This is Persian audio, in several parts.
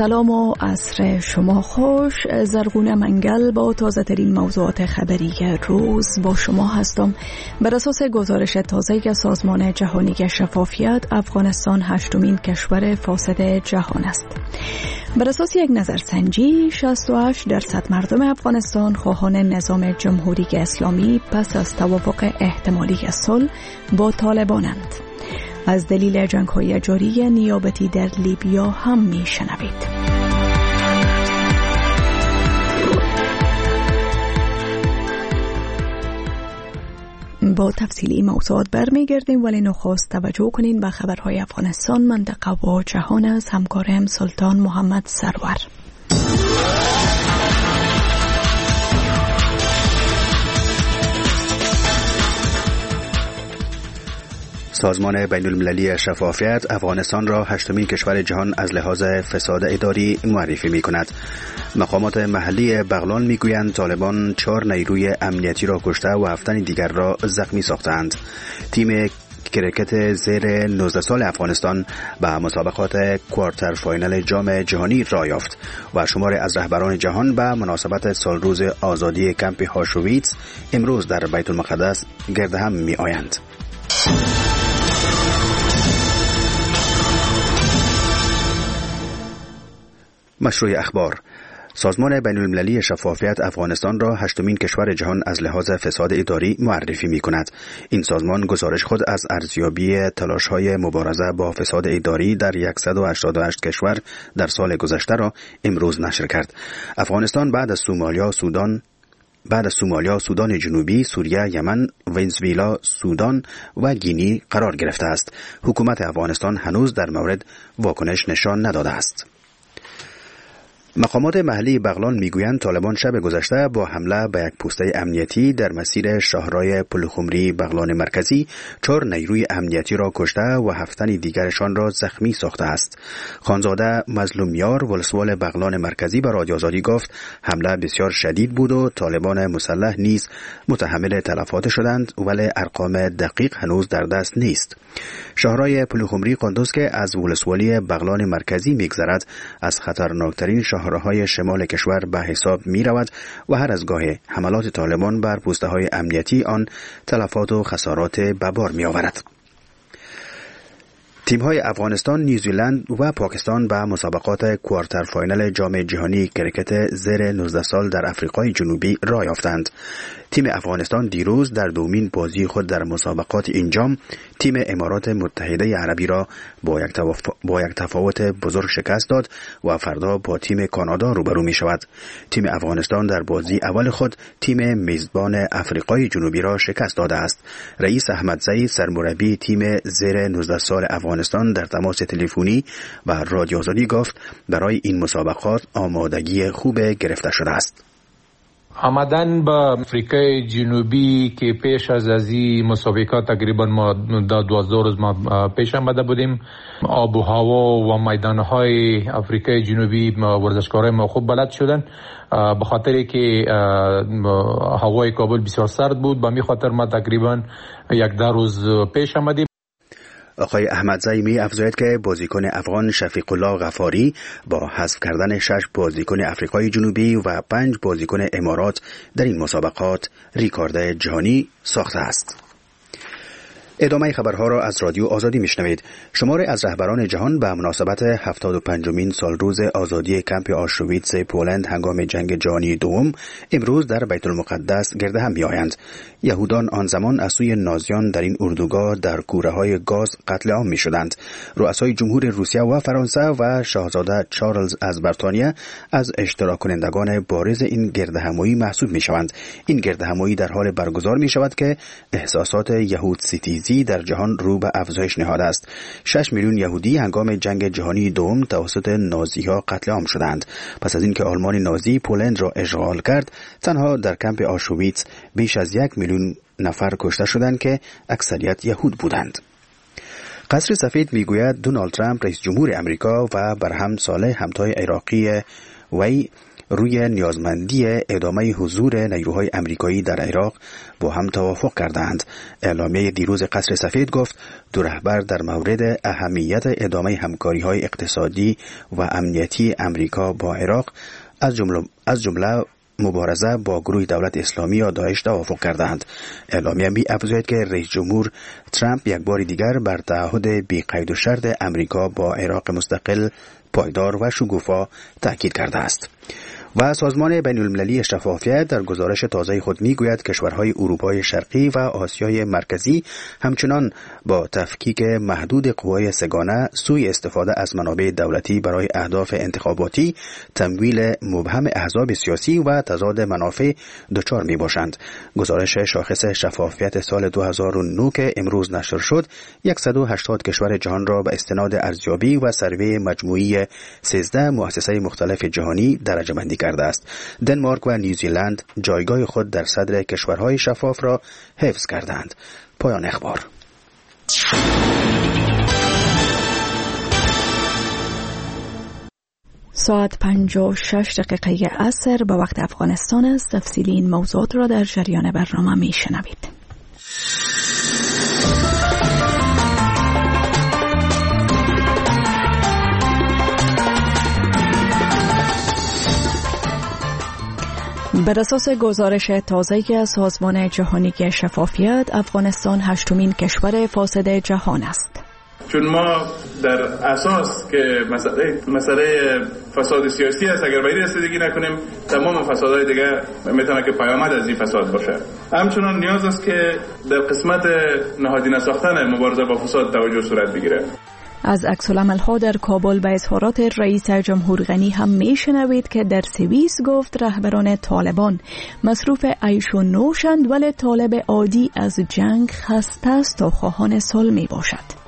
سلام و عصر شما خوش. زرغون منگل با تازه ترین موضوعات خبری روز با شما هستم. بر اساس گزارش تازه از سازمان جهانی شفافیت، افغانستان 8مین کشور فاسد جهان است. بر اساس یک نظرسنجی 68% مردم افغانستان خواهان نظام جمهوری اسلامی پس از توافق احتمالی صلح با طالبانند. از دلیل جنگ‌های جاری نیابتی در لیبیا هم می‌شنوید. با تفصیلی موضوعات برمیگردیم، ولی نخست توجه کنین به خبرهای افغانستان، منطقه و جهان از همکارم سلطان محمد سرور. سازمان بین‌المللی شفافیت افغانستان را 8مین کشور جهان از لحاظ فساد اداری معرفی می کند. مقامات محلی بغلان می گویند طالبان 4 نیروی امنیتی را کشته و 7 دیگر را زخمی ساختند. تیم کرکت زیر 19 سال افغانستان به مسابقات کوارتر فاینال جام جهانی راه یافت و شماری از رهبران جهان به مناسبت سالروز آزادی کمپ هاشویتس امروز در بیت المقدس گرد هم می آیند. مشروع اخبار. سازمان بین‌المللی شفافیت افغانستان را 8مین کشور جهان از لحاظ فساد اداری معرفی می کند. این سازمان گزارش خود از ارزیابی تلاش‌های مبارزه با فساد اداری در 188 کشور در سال گذشته را امروز نشر کرد. افغانستان بعد از سومالیا، سودان جنوبی، سوریه، یمن، ونزوئلا، سودان و گینی قرار گرفته است. حکومت افغانستان هنوز در مورد واکنش نشان نداده است. مقامات محلی بغلان میگویند طالبان شب گذشته با حمله به یک پوسته امنیتی در مسیر شاهراه پلخمری بغلان مرکزی 4 نیروی امنیتی را کشته و 7 دیگرشان را زخمی ساخته است. خانزاده مظلومیار ولسوال بغلان مرکزی به رادیو آزادی گفت حمله بسیار شدید بود و طالبان مسلح نیز متحمل تلفات شدند، ولی ارقام دقیق هنوز در دست نیست. شاهراه پلخمری قندوز که از ولسوالی بغلان مرکزی میگذرد از خطرناکترین شاهراهای شمال کشور به حساب می رود و هر از گاه حملات طالبان بر پوسته های امنیتی آن تلفات و خسارات به بار می آورد. تیم‌های افغانستان، نیوزیلند و پاکستان به مسابقات کوارتر فاینال جام جهانی کرکت زیر 19 سال در آفریقای جنوبی راه یافتند. تیم افغانستان دیروز در دومین بازی خود در مسابقات این جام تیم امارات متحده عربی را با یک تفاوت بزرگ شکست داد و فردا با تیم کانادا روبرو می شود. تیم افغانستان در بازی اول خود تیم میزبان آفریقای جنوبی را شکست داده است. رئیس احمدزی سرمربی تیم زیر 19 سال افغانستان در تماس تلفنی و رادیو آزادی گفت برای این مسابقات آمادگی خوب گرفته شده است. آمدن به آفریقای جنوبی که پیش از این مسابقات تقریبا ما 12 روز ما پیش آمده بودیم. آب و هوا و میدانهای آفریقای جنوبی ورزشکارای ما خوب بلد شدن، به خاطر که هوای کابل بسیار سرد بود. به می خاطر ما تقریبا 1-2 روز پیش آمدیم. آقای احمدزی می افزاید که بازیکن افغان شفیق الله غفاری با حذف کردن 6 بازیکن آفریقای جنوبی و 5 بازیکن امارات در این مسابقات ریکورد جهانی ساخته است. ادامه خبرها را از رادیو آزادی میشنوید. شماری از رهبران جهان به مناسبت 75مین سالروز آزادی کمپ آشویتس پولند هنگام جنگ جهانی دوم امروز در بیت المقدس گرد هم میآیند. یهودان آن زمان از سوی نازیان در این اردوگاه در کوره‌های گاز قتل عام میشدند. رؤسای جمهور روسیه و فرانسه و شاهزاده چارلز از بریتانیا از اشتراک کنندگان بارز این گردهمایی محسوب میشوند. این گردهمایی در حال برگزار میشود که احساسات یهود ستیزی در جهان رو به افزایش نهاده است. 6 میلیون یهودی هنگام جنگ جهانی دوم توسط نازی‌ها قتل عام شدند. پس از اینکه آلمان نازی پولند را اشغال کرد، تنها در کمپ آشویتس بیش از 1 میلیون نفر کشته شدند که اکثریت یهود بودند. قصر سفید میگوید دونالد ترامپ رئیس جمهور امریکا و برهم صالح همتای عراقی وی روی نیازمندی ادامه حضور نیروهای امریکایی در عراق با هم توافق کردند. اعلامیه دیروز قصر سفید گفت دو رهبر در مورد اهمیت ادامه همکاری‌های اقتصادی و امنیتی امریکا با عراق از جمله مبارزه با گروه دولت اسلامی یا داعش توافق کردند. اعلامیه می افزاید که رئیس جمهور ترامپ یک بار دیگر بر تعهد بی قید و شرط امریکا با عراق مستقل، پایدار و شکوفا تاکید کرده است. و سازمان بین المللی شفافیت در گزارش تازه خود میگوید کشورهای اروپای شرقی و آسیای مرکزی همچنان با تفکیک محدود قوای سگانه، سوء استفاده از منابع دولتی برای اهداف انتخاباتی، تمویل مبهم احزاب سیاسی و تضاد منافع دچار می باشند. گزارش شاخص شفافیت سال 2009 که امروز نشر شد 180 کشور جهان را به استناد ارزیابی و سروی مجموعی 13 مؤسسه مختلف جهانی درجه بندی کرده است. دنمارک و نیوزیلند جایگاه خود در صدر کشورهای شفاف را حفظ کردند. پایان اخبار. ساعت 5:06 عصر به وقت افغانستان است. تفصیلی این موضوعات را در جریان برنامه می شنوید. بر اساس گزارش تازه از سازمان جهانی شفافیت، افغانستان 8مین کشور فاسد جهان است. چون ما در اساس که مسئله فساد سیاسی است، اگر به این رسیدگی نکنیم تمام فسادهای دیگر میتونه که پیامد از این فساد باشه. همچنان نیاز است که در قسمت نهادینه ساختن مبارزه با فساد توجه صورت بگیره. از عکس‌العمل‌ها در کابل به اظهارات رئیس جمهور غنی هم میشنوید که در سوئیس گفت رهبران طالبان مصروف عیش و نوشند، ولی طالب عادی از جنگ خسته است و خواهان صلح می باشد.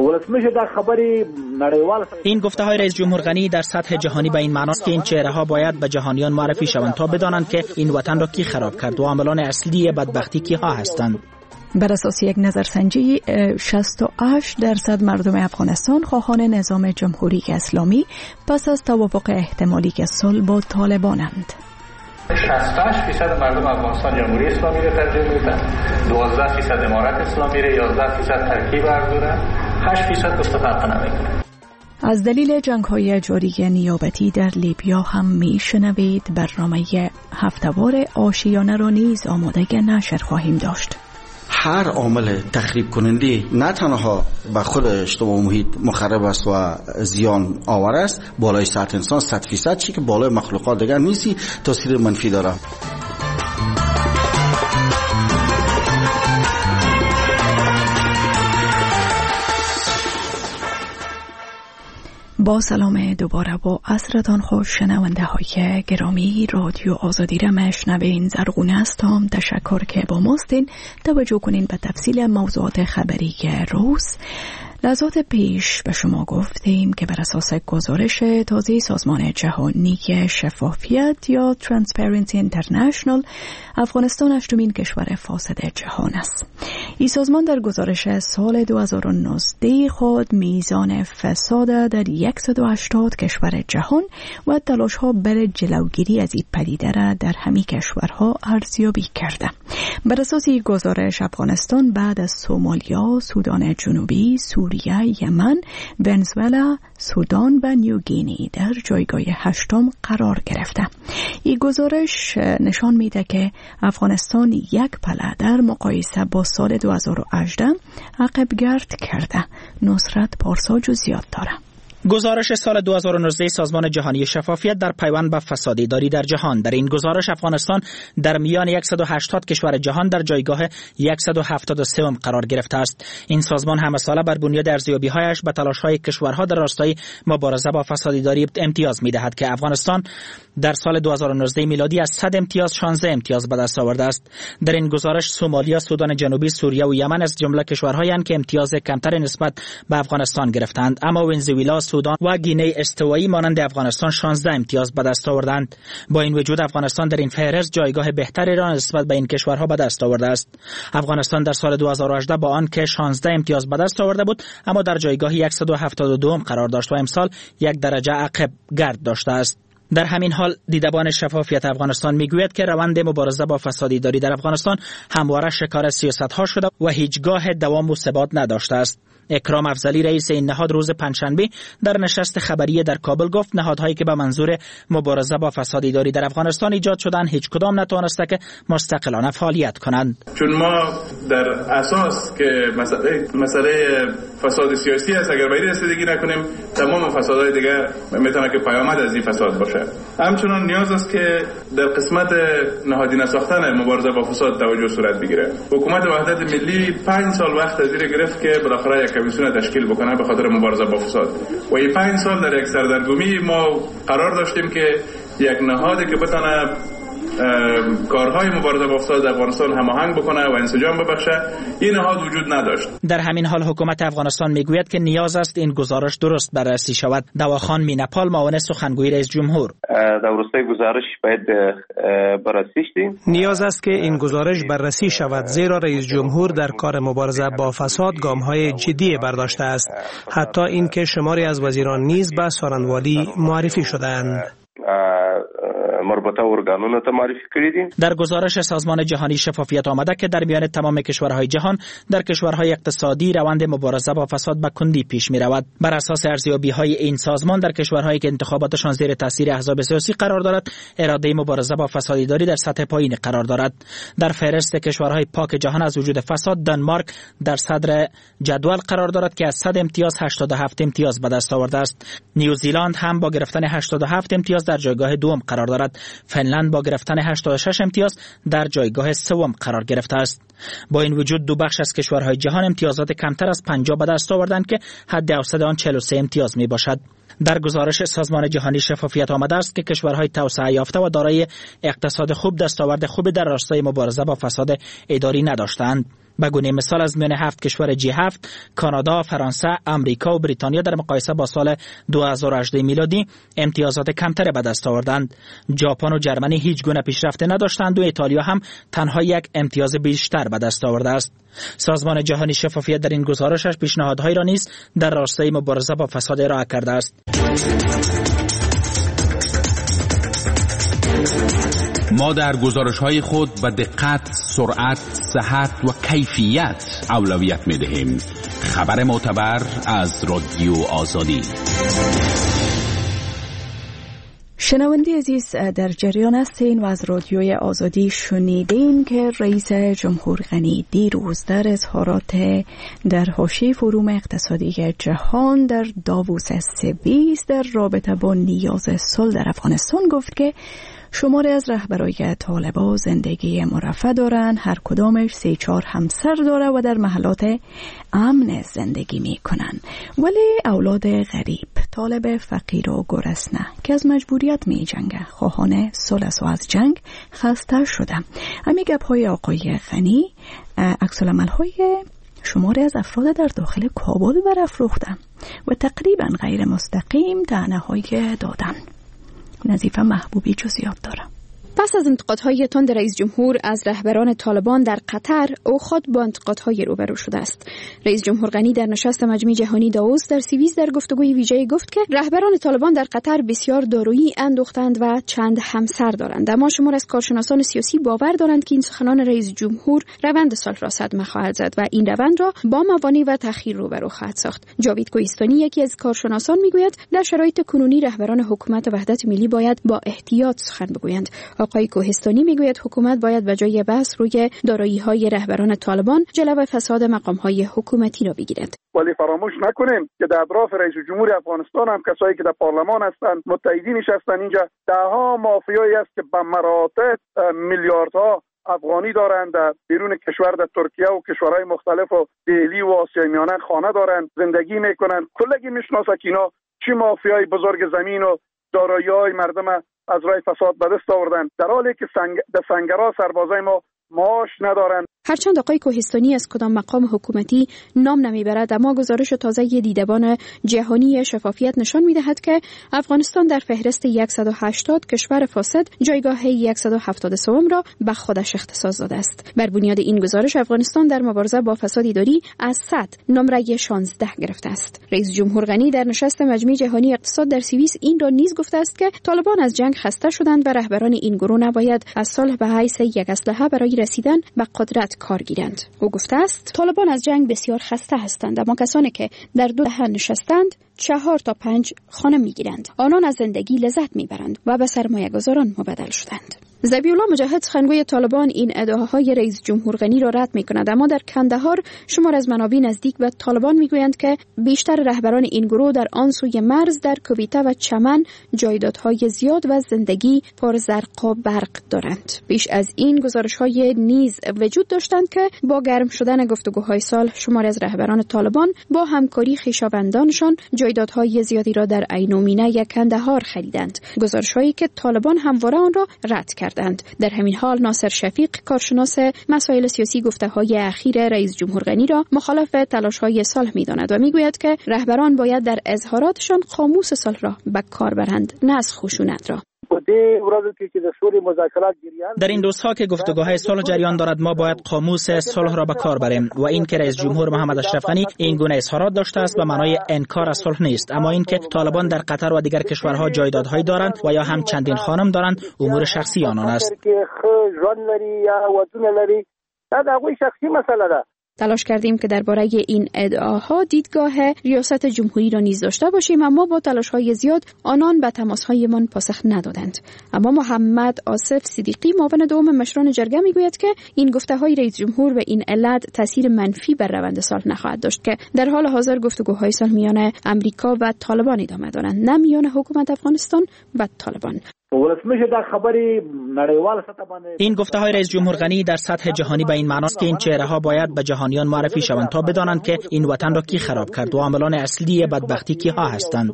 این گفته های رئیس جمهور غنی در سطح جهانی به این معناست که این چهره ها باید به جهانیان معرفی شوند تا بدانند که این وطن را کی خراب کرد و عاملان اصلی بدبختی کی ها هستند. بر اساس یک نظرسنجی 68% مردم افغانستان خواهان نظام جمهوری اسلامی پس از توافق احتمالی که صلح با طالبانند. 68% مردم افغانستان جمهوری اسلامی را ترجیح میدن، 12% امارت اسلامی را، 11% ترکیب ارزو، 8% مستفق نمیکنه. از دلیل جنگ‌های جاری نیابتی در لیبیا هم میشنوید. برنامه هفته‌وار آشیانه را نیز آماده نشر خواهیم داشت. هر عامل تخریب کننده نه تنها به خود اجتماع محیط مخرب است و زیان آور است، بالای سطح انسان 100% چی که بالای مخلوقات دیگر نیستی تاثیر منفی داره. با سلام دوباره، با عصرتان خوش شنونده های گرامی. رادیو آزادی را مشنوین. زرغونه هستم. تشکر که با ماستین. توجه کنین به تفصیل موضوعات خبری روز. لحظات پیش به شما گفتیم که بر اساس گزارش تازه سازمان جهانی شفافیت یا Transparency International، افغانستان 8مین کشور فاسد جهان است. این سازمان در گزارش سال 2019 خود میزان فساد در 180 کشور جهان و تلاش‌ها برای جلوگیری از این پدیده را در همه کشورها ارزیابی کرده. بر اساس این گزارش افغانستان بعد از سومالیا، سودان جنوبی، سوریه، یمن، ونزوئلا، سودان و نیوگینی در جایگاه 8 قرار گرفته. این گزارش نشان میده که افغانستان یک پله در مقایسه با سال 2018 عقب گرد کرده. نصرت پارسا جزئیات داره. گزارش سال 2019 سازمان جهانی شفافیت در پیوند به فساد اداری در جهان. در این گزارش افغانستان در میان 180 کشور جهان در جایگاه 173 قرار گرفته است. این سازمان همه ساله بر بنیاد ارزیابی‌هایش به تلاش‌های کشورها در راستای مبارزه با فساد اداری امتیاز می‌دهد که افغانستان در سال 2019 میلادی از 100 امتیاز 16 امتیاز به دست آورده است. در این گزارش سومالیا، سودان جنوبی، سوریه و یمن از جمله کشورهایی هستند که امتیاز کمتر نسبت به افغانستان گرفتند، اما ونزوئلا، سودان و گینه استوایی مانند افغانستان 16 امتیاز به دست آوردند. با این وجود افغانستان در این فهرست جایگاه بهتری را نسبت به این کشورها به دست آورده است. افغانستان در سال 2018 با آن که 16 امتیاز به دست آورده بود، اما در جایگاه 172 قرار داشت و امسال یک درجه عقب گرد داشته است. در همین حال دیدبان شفافیت افغانستان میگوید که روند مبارزه با فساد اداری در افغانستان همواره شکار سیاست‌ها شده و هیچگاه دوام و ثبات نداشته است. اکرام افضلی رئیس این نهاد روز پنجشنبه در نشست خبری در کابل گفت نهادهایی که به منظور مبارزه با فساد اداری در افغانستان ایجاد شدند هیچ کدام نتوانسته که مستقلانه فعالیت کنند. چون ما در اساس که مسئله فساد سیاسی است، اگر باید رسیدگی نکنیم تمام فسادهای دیگه میتونه که پیامد از این فساد باشه. همچنان نیاز است که در قسمت نهادی نساختن مبارزه با فساد توجه صورت بگیره. حکومت وحدت ملی 5 سال وقت از این گرفت که بالاخره یک کمیسیون تشکیل بکنه به خاطر مبارزه با فساد و این 5 سال در یک سردرگمی ما قرار داشتیم که یک نهادی که بتونه کارهای مبارزه با فساد در افغانستان هماهنگ بکنه و انسجام ببخشه، این نهاد وجود نداشت. در همین حال حکومت افغانستان میگوید که نیاز است این گزارش درست بررسی شود. دواخان مینپال معاون سخنگوی رئیس جمهور: در راستای گزارش باید بررسی شد. نیاز است که این گزارش بررسی شود زیرا رئیس جمهور در کار مبارزه با فساد گام‌های جدی برداشته است. حتی اینکه شماری از وزیران نیز به سارنوالی معرفی شدند. مربوطه ارگانونو ته معرفی کړی دي. در گزارش سازمان جهانی شفافیت آمده که در میان تمام کشورهای جهان در کشورهای اقتصادی روند مبارزه با فساد به کندی پیش می رود. بر اساس ارزیابی‌های این سازمان در کشورهایی که انتخاباتشان زیر تاثیر احزاب سیاسی قرار دارد اراده مبارزه با فساد اداری در سطح پایین قرار دارد. در فهرست کشورهای پاک جهان از وجود فساد دانمارک در صدر جدول قرار دارد که از 100 امتیاز 87 امتیاز به دست آورده است. نیوزیلند هم با گرفتن 87 امتیاز در جایگاه دوم قرار دارد. فنلند با گرفتن 86 امتیاز در جایگاه سوم قرار گرفته است. با این وجود دو بخش از کشورهای جهان امتیازات کمتر از 50 به دست آوردند که حد اوسط آن 43 امتیاز می باشد. در گزارش سازمان جهانی شفافیت آمده است که کشورهای توسعه یافته و دارای اقتصاد خوب دستاورد خوبی در راستای مبارزه با فساد اداری نداشتند. به گونه مثال از میان 7 کشور G7 کانادا، فرانسه، امریکا و بریتانیا در مقایسه با سال 2018 میلادی امتیازات کمتر به دست آوردند. ژاپن و جرمنی هیچ گونه پیشرفت نداشتند و ایتالیا هم تنها یک امتیاز بیشتر به دست آورده است. سازمان جهانی شفافیت در این گزارشش پیشنهادهایی را نیز در راستای مبارزه با فساد ارائه کرده است. ما در گزارش‌های خود به دقت، سرعت، صحت و کیفیت اولویت می‌دهیم. خبر معتبر از رادیو آزادی. شنونده عزیز، در جریان هستین و از رادیوی آزادی شنیدین که رئیس جمهور غنی دیروز در اظهارات در حاشیه فروم اقتصادی جهان در داووس سوئیس در رابطه با نیاز صلح در افغانستان گفت که شماری از رهبرای طالبان زندگی مرفه دارن، هر کدامش 3-4 همسر داره و در محلات امن زندگی می کنن، ولی اولاد غریب، طالب فقیر و گرسنه که از مجبوریت می جنگه، خواهان صلح و از جنگ خسته شده. همین گپ های آقای غنی عکس العمل های شماری از افراد در داخل کابل برافروخته و تقریبا غیر مستقیم طعنه های دادن. نظیفه محبوبی جزئیات داره. پس از انتقادهای تند رئیس جمهور از رهبران طالبان در قطر، او خود با انتقادهای روبرو شده است. رئیس جمهور غنی در نشست مجمع جهانی داووس در سوئیس در گفتگوی ویژه‌ای گفت که رهبران طالبان در قطر بسیار دارویی اندوختند و چند همسر دارند. اما شمار از کارشناسان سیاسی باور دارند که این سخنان رئیس جمهور روند صلح را صدمه خواهد زد و این روند را با موانع و تأخیر روبرو خواهد ساخت. جاوید کوهستانی یکی از کارشناسان میگوید در شرایط کنونی رهبران حکومت وحدت ملی باید با احتیاط سخن بگویند. آقای کوهستانی میگوید حکومت باید به جای بحث روی دارایی‌های رهبران طالبان جلوه فساد مقام‌های حکومتی را بگیرد. ولی فراموش نکنیم که در اطراف رئیس جمهور افغانستان هم کسایی که در پارلمان هستند، متحدینش هستند، اینجا دهها مافیایی است که به مراتب میلیاردها افغانی دارند در بیرون کشور، در ترکیه و کشورهای مختلف و دهلی و آسیای میانه خانه دارند، زندگی میکنند. کلگی میشناسه که اینا چه مافیای بزرگ زمین و دارایی‌های مردم از راه فساد به دست آوردن، در حالی که در سنگرها سربازای ما معاش ندارند. هرچند آقای کوهستانی از کدام مقام حکومتی نام نمیبرد، اما گزارش تازه دیدبان جهانی شفافیت نشان میدهد که افغانستان در فهرست 180 کشور فاسد جایگاه 173 را به خودش اختصاص داده است. بر بنیاد این گزارش افغانستان در مبارزه با فساد اداری از 100 نمره 16 گرفته است. رئیس جمهور غنی در نشست مجمع جهانی اقتصاد در سوئیس این را نیز گفته است که طالبان از جنگ خسته شدند و رهبران این گروه نباید از صلح به حیث یک اسلحه برای رسیدن به قدرت کار گیرند. او گفته است طالبان از جنگ بسیار خسته هستند، اما کسانی که در 2 دهه نشستند 4 تا 5 خانه میگیرند. آنان از زندگی لذت میبرند و به سرمایه‌گذاران مبدل شدند. ذبیح‌الله مجاهد سخنگوی طالبان این ادعاهای رئیس جمهور غنی را رد می‌کند، اما در کندهار شمار از منابع نزدیک به طالبان می‌گویند که بیشتر رهبران این گروه در آن سوی مرز در کویته و چمن جایدادهای زیاد و زندگی پر زرق و برق دارند. بیش از این گزارش‌های نیز وجود داشتند که با گرم شدن گفتگوهای صلح شمار از رهبران طالبان با همکاری خویشاوندانشان جایدادهای زیادی را در عین و مینه کندهار خریدند. گزارش‌هایی که طالبان همواره آن را رد کردند. در همین حال ناصر شفیق کارشناس مسائل سیاسی گفته‌های اخیر رئیس جمهور غنی را مخالف تلاش‌های صلح می‌داند و می‌گوید که رهبران باید در اظهاراتشان قاموس صلح را به کار برند نه از خشونت را. در این روزها که گفتگوهای صلح جریان دارد ما باید قاموس صلح را به کار بریم و این که رئیس جمهور محمد اشرف غنی این گونه اظهارات داشته است به معنای انکار از صلح نیست، اما این که طالبان در قطر و دیگر کشورها جایدادهای دارند و یا هم چندین خانم دارند امور شخصی آنان است. تلاش کردیم که درباره این ادعاها دیدگاه ریاست جمهوری را نیز داشته باشیم، اما با تلاش‌های زیاد آنان به تماس‌هایمان پاسخ ندادند. اما محمد آصف صدیقی معاون دوم مشران جرگه میگوید که این گفته‌های رئیس جمهور به این علت تاثیر منفی بر روند صلح نخواهد داشت که در حال حاضر گفتگوهای صلح میان امریکا و طالبان ادامه دارند، نه میان حکومت افغانستان و طالبان. این گفته‌های رئیس جمهور غنی در سطح جهانی به این معناست که این چهره‌ها باید به جهانیان معرفی شوند تا بدانند که این وطن را کی خراب کرد و عاملان اصلی بدبختی کی‌ها هستند.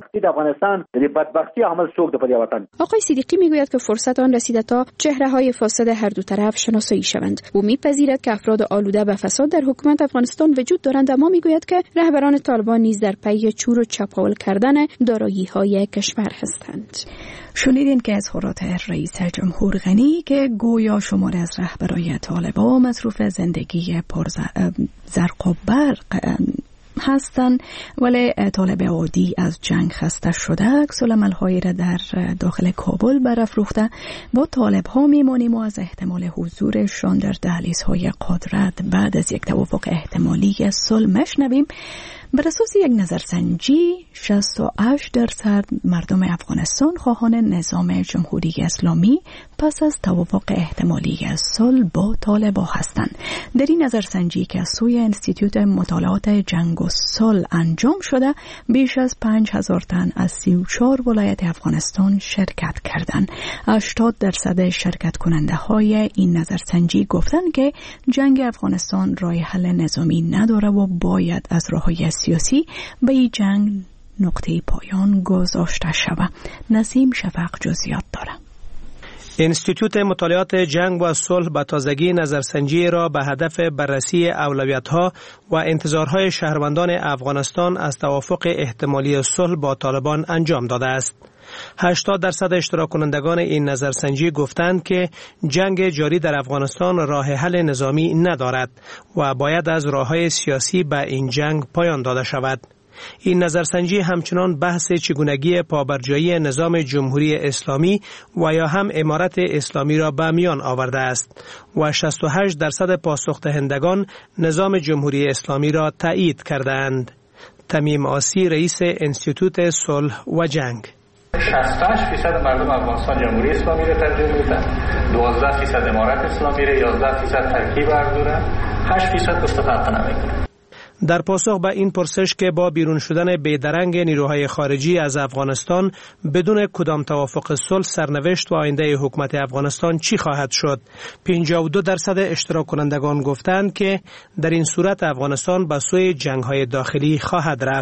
آقای صدیقی میگوید که فرصت آن رسیده تا چهره‌های فاسد هر دو طرف شناسایی شوند. او میپذیرد که افراد آلوده به فساد در حکومت افغانستان وجود دارند، اما میگوید که رهبران طالبان نیز در پی چور و چپاول کردن دارایی‌های کشور هستند. شنیدین که اظهارات رئیس جمهور غنی که گویا شمار از رهبران طالبان مصروف زندگی پر زرق و برق هستند ولی طالب عادی از جنگ خسته شده عکس‌العمل‌هایی را در داخل کابل برافروخته. با طالب ها میمانیم و از احتمال حضورشان در دهلیزهای قدرت بعد از یک توافق احتمالی صلح مشنویم. بر اساس یک نظرسنجی 68% مردم افغانستان خواهان نظام جمهوری اسلامی پس از توافق احتمالی صلح با طالبان هستند. در این نظرسنجی که از سوی انستیتوت مطالعات جنگ و صلح انجام شده بیش از 5000 تن از 34 ولایت افغانستان شرکت کردند. 80% شرکت کننده های این نظرسنجی گفتند که جنگ افغانستان راه حل نظامی نداره و باید از راههای سیاسی به این جنگ نقطه پایان گذاشته شود. نسیم شفق جزئیات داره. انستیتوت مطالعات جنگ و صلح به تازگی نظرسنجی را به هدف بررسی اولویت‌ها و انتظارهای شهروندان افغانستان از توافق احتمالی صلح با طالبان انجام داده است. 80% اشتراک کنندگان این نظرسنجی گفتند که جنگ جاری در افغانستان راه حل نظامی ندارد و باید از راه‌های سیاسی به این جنگ پایان داده شود. این نظرسنجی همچنان بحث چگونگی پابرجایی نظام جمهوری اسلامی و یا هم امارت اسلامی را به میان آورده است و 68% پاسخ دهندگان نظام جمهوری اسلامی را تایید کردند. تمیم آسی رئیس انستیتوت صلح و جنگ: 68% مردم افغانستان جمهوری اسلامی را ترجیح میدن، 12% امارت اسلامی را، 11% ترکیب اردوره، 8% استفاده نمیکنه. در پاسخ به این پرسش که با بیرون شدن بیدرنگ نیروهای خارجی از افغانستان بدون کدام توافق صلح سرنوشت و آینده حکومت افغانستان چی خواهد شد، 52% اشتراک کنندگان گفتند که در این صورت افغانستان به سوی جنگ‌های داخلی خواهد رفت.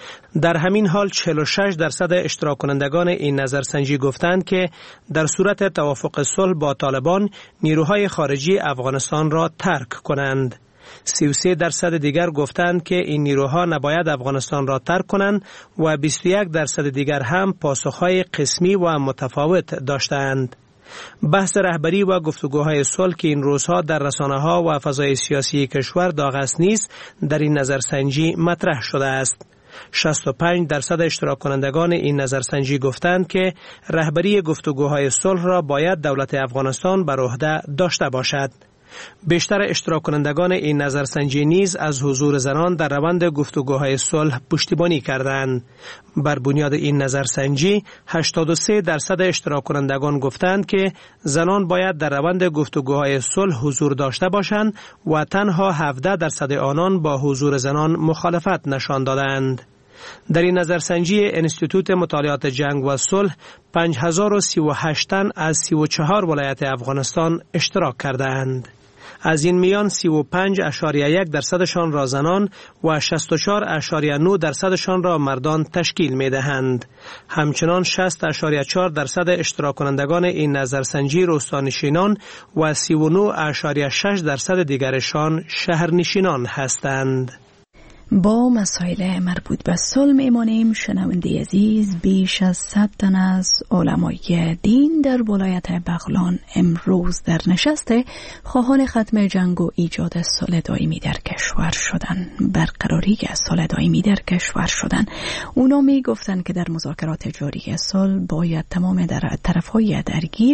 در همین حال 46% اشتراک کنندگان این نظرسنجی گفتند که در صورت توافق صلح با طالبان نیروهای خارجی افغانستان را ترک کنند. 33% دیگر گفتند که این نیروها نباید افغانستان را ترک کنند و 21% دیگر هم پاسخهای قسمی و متفاوت داشتند. بحث رهبری و گفتگوهای صلح که این روزها در رسانه‌ها و فضای سیاسی کشور داغ است نیز در این نظرسنجی مطرح شده است. 65% اشتراک کنندگان این نظرسنجی گفتند که رهبری گفتگوهای صلح را باید دولت افغانستان بر عهده داشته باشد. بیشتر اشتراک کنندگان این نظرسنجی نیز از حضور زنان در روند گفتگوهای صلح پشتیبانی کردند. بر بنیاد این نظرسنجی 83% اشتراک کنندگان گفتند که زنان باید در روند گفتگوهای صلح حضور داشته باشند و تنها 17% آنان با حضور زنان مخالفت نشان دادند. در این نظرسنجی انستیتوت مطالعات جنگ و صلح 5038 تن از 34 ولایت افغانستان اشتراک کردند. از این میان 35.1% را زنان و 64.9% را مردان تشکیل می دهند. همچنان 60.4% اشتراک کنندگان این نظرسنجی روستانشینان و 39.6% دیگرشان شهرنشینان هستند. با مسائل مربوط به صلح میمانیم. شنونده عزیز، بیش از 100 تن از علمای دین در ولایت بغلان امروز در نشست خواهان ختم جنگ و ایجاد صلح دائمی در کشور شدن، برقراری صلح دائمی در کشور شدن. اونا می گفتن که در مذاکرات جاری صلح باید تمام طرفهای درگیر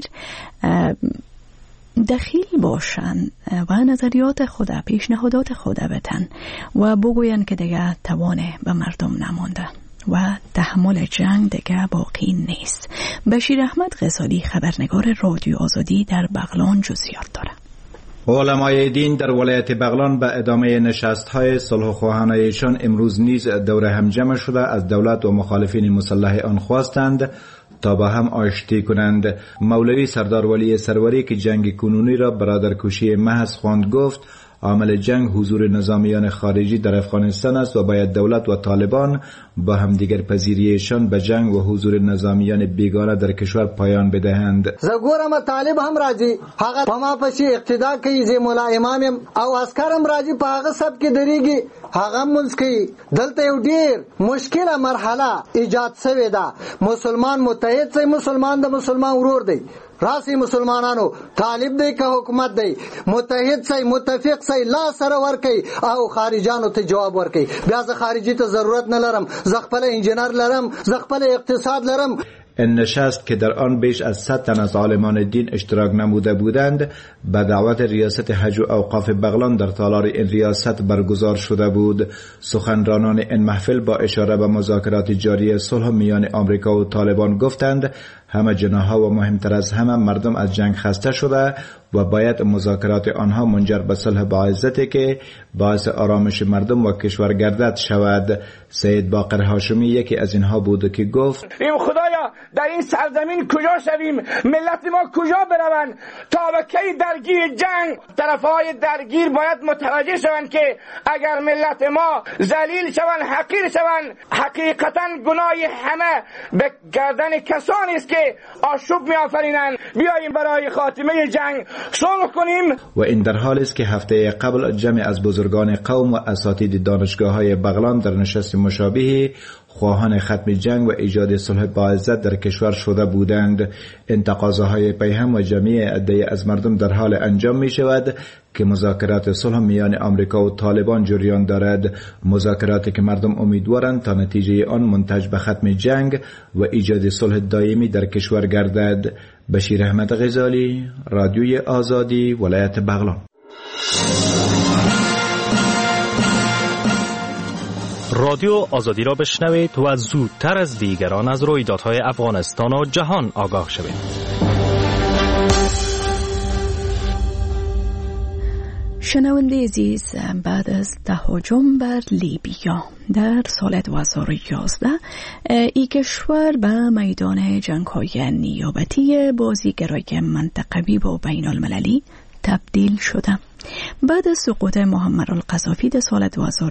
دخیل باشند و نظریات خود، پیشنهادات خود بدن و بگوین که دیگه توان به مردم نمانده و تحمل جنگ دیگه باقی نیست. بشیر احمد غزالی، خبرنگار رادیو آزادی در بغلان، جزئیات داره. علمای دین در ولایت بغلان به ادامه نشست‌های صلح خواهانه ایشان امروز نیز دور هم جمع شده از دولت و مخالفین مسلح آن خواستند تا با هم آشتی کنند. مولوی سردار ولی سروری که جنگ کنونی را برادرکشی محض خواند گفت عامل جنگ حضور نظامیان خارجی در افغانستان است و باید دولت و طالبان با همدیگر پذیریشان به جنگ و حضور نظامیان بیگانه در کشور پایان بدهند. زګورم طالب هم راځي هغه په ما پسې اقتدا کوي، زه مولا امام او عسکرم راځي په هغه سب کې درېږي، هغه مونږ کوي. دلته یو ډیر مشکله مرحله ایجاد شوې ده. مسلمان متحد شي، مسلمان د مسلمان ورور دی. راسی مسلمانانو طالب دی که حکومت دی، متحد سی، متفق سی، لا سره ورکی او خارجانو ته جواب ورکی. بیا ز خارجی ته ضرورت نه لرم، ز خپل انجینر لرم، ز خپل اقتصاد لرم. این نشست که در آن بیش از 100 تن از عالمان دین اشتراک نموده بودند به دعوت ریاست حج و اوقاف بغلان در تالار این ریاست برگزار شده بود. سخنرانان این محفل با اشاره به مذاکرات جاری صلح میان آمریکا و طالبان گفتند همه جناح‌ها و مهمتر از همه مردم از جنگ خسته شده و باید مذاکرات آنها منجر به صلح باعثتی که باعث آرامش مردم و کشور گردد شود. سید باقر هاشمی یکی از اینها بود که گفت این خدایا در این سرزمین کجا شویم، ملت ما کجا بروند تا به کی درگیر جنگ. طرفهای درگیر باید متوجه شوند که اگر ملت ما ذلیل شوند، حقیر شوند، حقیقتا گناه همه به گردن کسانی است که آشوب می آفرینند. بیاییم برای خاتمه جنگ صلح کنیم. و این در حال است که هفته قبل جمع از بزرگان قوم و اساتید دانشگاه‌های بغلان در نشست مشابهی خواهان ختم جنگ و ایجاد صلح باعزت در کشور شده بودند. این تقاضاهای پیهم و جمعی عده از مردم در حال انجام می شود که مذاکرات صلح میان آمریکا و طالبان جریان دارد. مذاکراتی که مردم امیدوارند تا نتیجه آن منتج به ختم جنگ و ایجاد صلح دائمی در کشور گردد. بشیر احمد غزالی، رادیوی آزادی، ولایت بغلان. رادیو آزادی را بشنوید و زودتر از دیگران از رویدادهای افغانستان و جهان آگاه شوید. شنونده عزیز، بعد از تهاجم بر لیبیا در سال 2011 این کشور به میدان جنگ‌های نیابتی بازیگرای منطقوی و بین المللی تبدیل شده. بعد از سقوط معمر القذافی در سال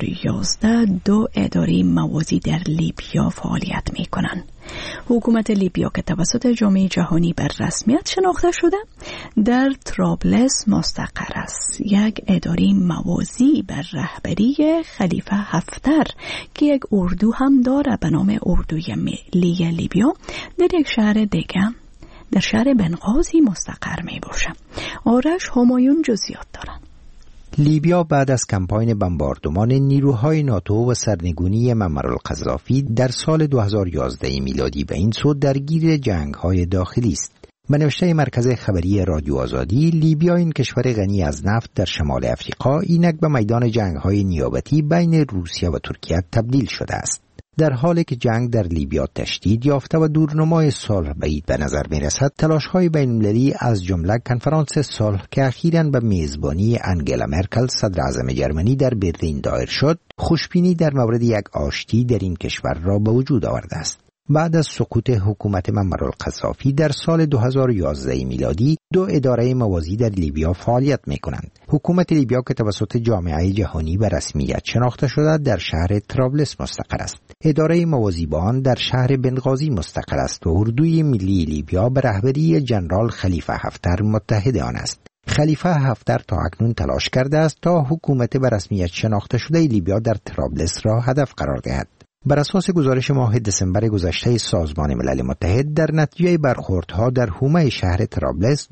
2011 2 اداره موازی در لیبیا فعالیت می کنند. حکومت لیبیا که توسط جامعه جهانی به رسمیت شناخته شده در طرابلس مستقر است. یک اداره موازی بر رهبری خلیفه حفتر که یک اردو هم داره به نام اردوی ملی لیبیا در یک شهر دیگه در شهر بنغازی مستقر می باشه. آرش همایون جزئیات دارن. لیبیا بعد از کمپاین بمباردمان نیروهای ناتو و سرنگونی معمر القذافی در سال 2011 میلادی به این سو درگیر جنگ‌های داخلی است. به نوشته مرکز خبری رادیو آزادی، لیبیا این کشور غنی از نفت در شمال افریقا اینک به میدان جنگ‌های نیابتی بین روسیه و ترکیه تبدیل شده است. در حالی که جنگ در لیبیا تشدید یافته و دورنمای صلح بعید به نظر می رسد، تلاش‌های بین‌المللی از جمله کنفرانس صلح که اخیراً به میزبانی انگلا مرکل صدر اعظم جرمنی در برلین دایر شد، خوشبینی در مورد یک آشتی در این کشور را به وجود آورده است. بعد از سقوط حکومت معمر القذافی در سال 2011 میلادی 2 اداره موازی در لیبیا فعالیت می کنند. حکومت لیبیا که توسط جامعه جهانی به رسمیت شناخته شده در شهر طرابلس مستقر است. اداره موازی با آن در شهر بنغازی مستقر است و اردوی ملی لیبیا به رهبری جنرال خلیفه حفتر متحد آن است. خلیفه حفتر تا اکنون تلاش کرده است تا حکومت به رسمیت شناخته شده لیبیا در طرابلس را هدف قرار دهد. بر اساس گزارش ماه دسامبر گذشته سازمان ملل متحد، در نتیجه برخوردها در حومه شهر طرابلس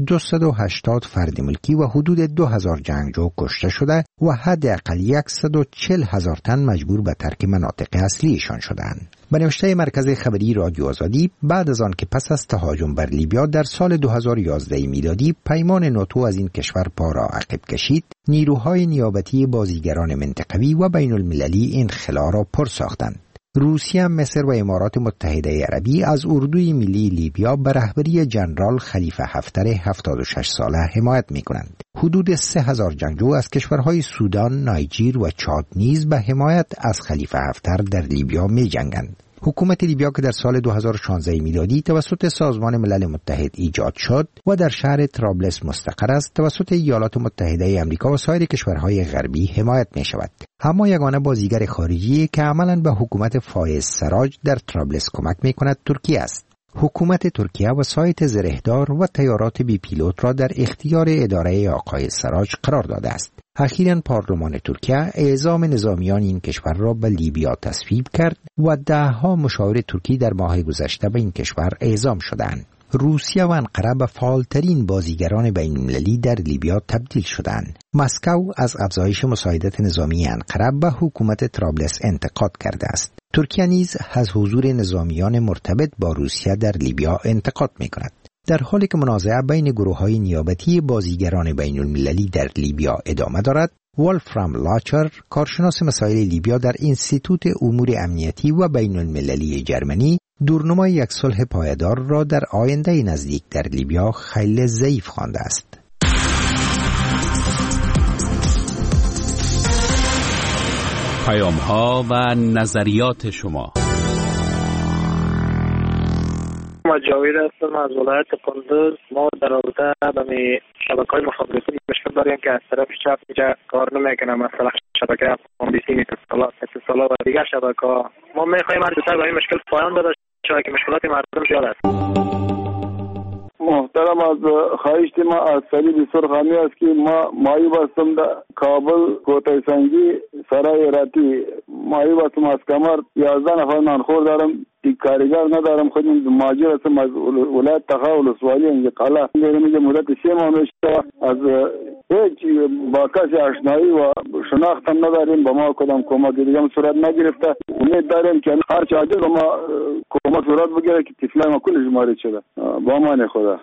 280 فرد ملکی و حدود 2000 جنگجو کشته شده و حداقل 140,000 تن مجبور به ترک مناطق اصلیشان شدند. به نوشته مرکز خبری رادیو آزادی، بعد از آن که پس از تهاجم بر لیبیا در سال 2011 میلادی پیمان ناتو از این کشور پا را عقب کشید، نیروهای نیابتی بازیگران منطقوی و بین المللی این خلا را پر ساختند. روسیه، مصر و امارات متحده عربی از اردوی ملی لیبیا به رهبری جنرال خلیفه حفتر 76 ساله حمایت می‌کنند. حدود 3000 جنگجو از کشورهای سودان، نایجر و چاد نیز به حمایت از خلیفه حفتر در لیبیا می‌جنگند. حکومت لیبیا که در سال 2016 میلادی توسط سازمان ملل متحد ایجاد شد و در شهر طرابلس مستقر است، توسط ایالات متحده آمریکا و سایر کشورهای غربی حمایت می شود. اما یگانه بازیگر خارجی که عملاً به حکومت فایز سراج در طرابلس کمک می کند ترکیه است. حکومت ترکیه وسایط زرهدار و طیارات بی پیلوت را در اختیار اداره آقای سراج قرار داده است. اخیراً پارلمان ترکیه اعزام نظامیان این کشور را به لیبیا تصویب کرد و 10 مشاور ترکی در ماه گذشته به این کشور اعزام شدند. روسیه و انقره به فعالترین بازیگران بین‌المللی در لیبیا تبدیل شدند. مسکو از افزایش مساعدت نظامی انقره به حکومت طرابلس انتقاد کرده است. ترکیه نیز از حضور نظامیان مرتبط با روسیه در لیبیا انتقاد می‌کند. در حالی که منازعه بین گروه‌های نیابتی بازیگران بین‌المللی در لیبیا ادامه دارد، والفرام لاچر، کارشناس مسائل لیبیا در انستیتوت امور امنیتی و بین‌المللی جرمنی، دورنمای یک صلح پایدار را در آینده نزدیک در لیبیا خیلی ضعیف خوانده است. پیام‌ها و نظریات شما. ما جاوید هستم از ولایت قندوز. ما در رابطه با شبکه‌های مخابراتی مشکل داریم که از طرف چپ اینجا کار نمیکنه، مثلا شبکه ام-بی-سی، اتصالات و دیگر شبکه‌ها. ما می‌خوایم زودتر به این مشکل پایان بده چون که مشکلات مردم زیاد است. محترم، از خواهش ما از صلیب سرخانی است که ما مایی بستم در کابل کوتای سنگی سرای راتی مایی بستم از کمر 11 نفر نانخور دارم، یک کارگر ندارم، خود ماجر هستم از ولایت تخاول سوالی اینجا قلعه اینجا مدت 3 ماه میشه. از هیچ با کسی آشنایی و شناختم نداریم، با ما کدام کمک دیگه هم صورت نگرفته. امید داریم که هر چه عاجز با ما کمک صورت بگیره که طفلای ما کلش مارد شده. با امان خدا.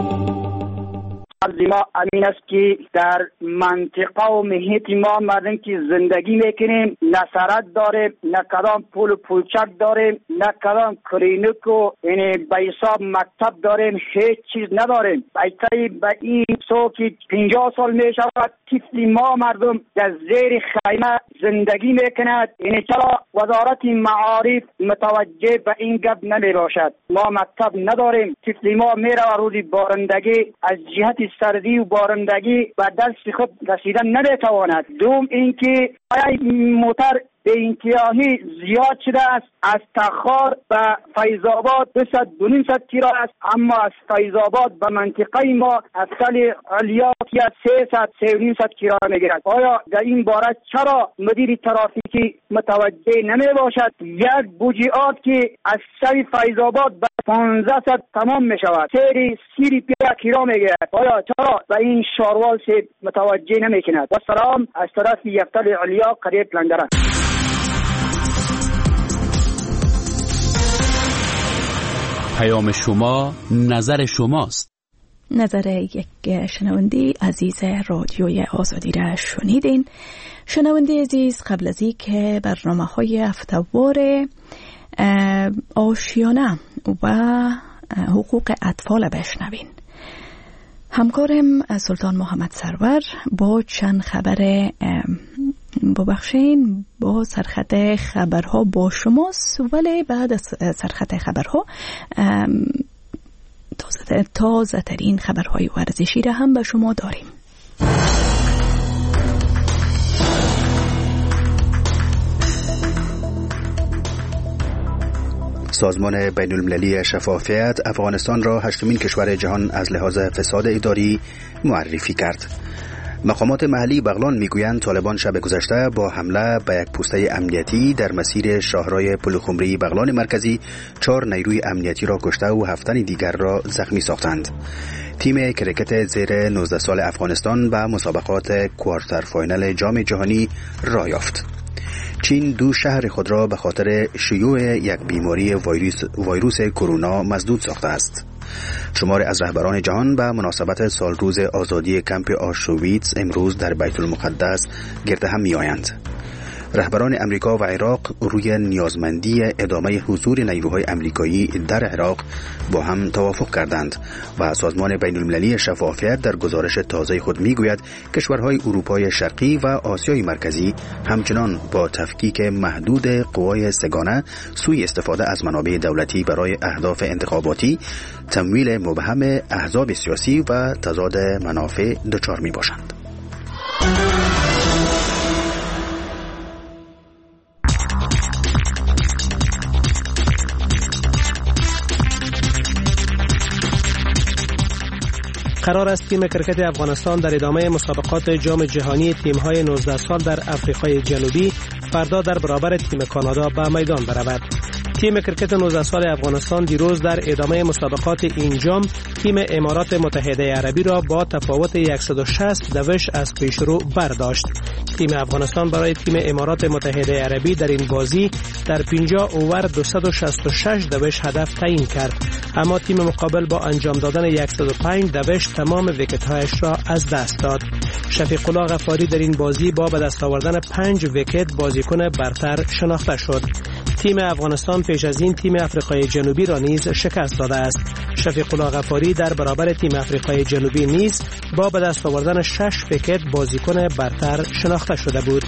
از ما امین است که در منطقه و محیط ما مردم که زندگی میکنیم نه سرد داریم، نه کدام پول و پولچک داریم، نه کدام کلینیک و به حساب مکتب داریم، هیچ چیز نداریم. ایتایی به این سو که 50 سال میشود طفل ما مردم در زیر خیمه زندگی میکند. این چرا وزارت معارف متوجه به این گپ نمی باشد؟ ما مکتب نداریم، طفل ما میره روزی بارندگی از جهت سردی و بارندگی به دست خود رسیدن نمیتواند. دوم اینکه موتر به انتهایی زیاد شده است. از تخار به فیض‌آباد 200-200 کیلو است، اما از فیض‌آباد به منطقه ما افضل علیا 300-300 کیلو میگیرد. آیا در این باره چرا مدیر ترافیکی متوجه نمی باشد؟ یک بوجیات که از سر فیض‌آباد به 1500 تمام می شود، سیری 5 کیلو میگیرد. آیا چرا به این شاروال سے متوجه نمی کند؟ و سلام از طرف افضل علیا قریب لندن. پیام شما نظر شماست. نظر یک شنونده عزیز رادیوی آزادی را شنیدین. شنونده عزیز، قبل از این که برنامه‌های هفته‌وار آشیانه و حقوق اطفال بشنوین، همکارم سلطان محمد سرور با چند خبر ببخشین با سرخط خبرها با شماست، ولی بعد از سرخط خبرها تازه ترین خبرهای ورزشی را هم به شما داریم. سازمان بین‌المللی شفافیت افغانستان را 8مین کشور جهان از لحاظ فساد اداری معرفی کرد. مقامات محلی بغلان میگویند طالبان شب گذشته با حمله به یک پوسته امنیتی در مسیر شاهرای پلخمری بغلان مرکزی 4 نیروی امنیتی را کشته و 7 دیگر را زخمی ساختند. تیم کرکت زیر 19 سال افغانستان به مسابقات کوارتر فاینال جام جهانی راه یافت. چین 2 شهر خود را به خاطر شیوع یک بیماری ویروس کرونا مسدود ساخته است. شمار از رهبران جهان به مناسبت سالروز آزادی کمپ آشویتس امروز در بیت المقدس گرد هم می آیند. رهبران امریکا و عراق روی نیازمندی ادامه حضور نیروهای امریکایی در عراق با هم توافق کردند و سازمان بین‌المللی شفافیت در گزارش تازه خود میگوید کشورهای اروپای شرقی و آسیای مرکزی همچنان با تفکیک محدود قوای سگانه، سوء استفاده از منابع دولتی برای اهداف انتخاباتی، تمویل مبهم احزاب سیاسی و تضاد منافع دچار می باشند. قرار است تیم کرکت افغانستان در ادامه مسابقات جام جهانی تیم‌های 19 سال در آفریقای جنوبی فردا در برابر تیم کانادا به میدان برود. تیم کرکت 19 سال افغانستان دیروز در ادامه مسابقات این جام تیم امارات متحده عربی را با تفاوت 160 دوش از پیشرو برداشت. تیم افغانستان برای تیم امارات متحده عربی در این بازی در 50 اوور 266 دوش هدف تعیین کرد، اما تیم مقابل با انجام دادن 105 دوش تمام ویکت‌هایش را از دست داد. شفیق الله غفاری در این بازی با به دست آوردن 5 ویکت بازیکن برتر شناخته شد. تیم افغانستان پیش از این تیم آفریقای جنوبی را نیز شکست داده است. شفیق الله غفاری در برابر تیم آفریقای جنوبی نیز با به دست آوردن 6 ویکت بازیکن برتر شناخته شده بود.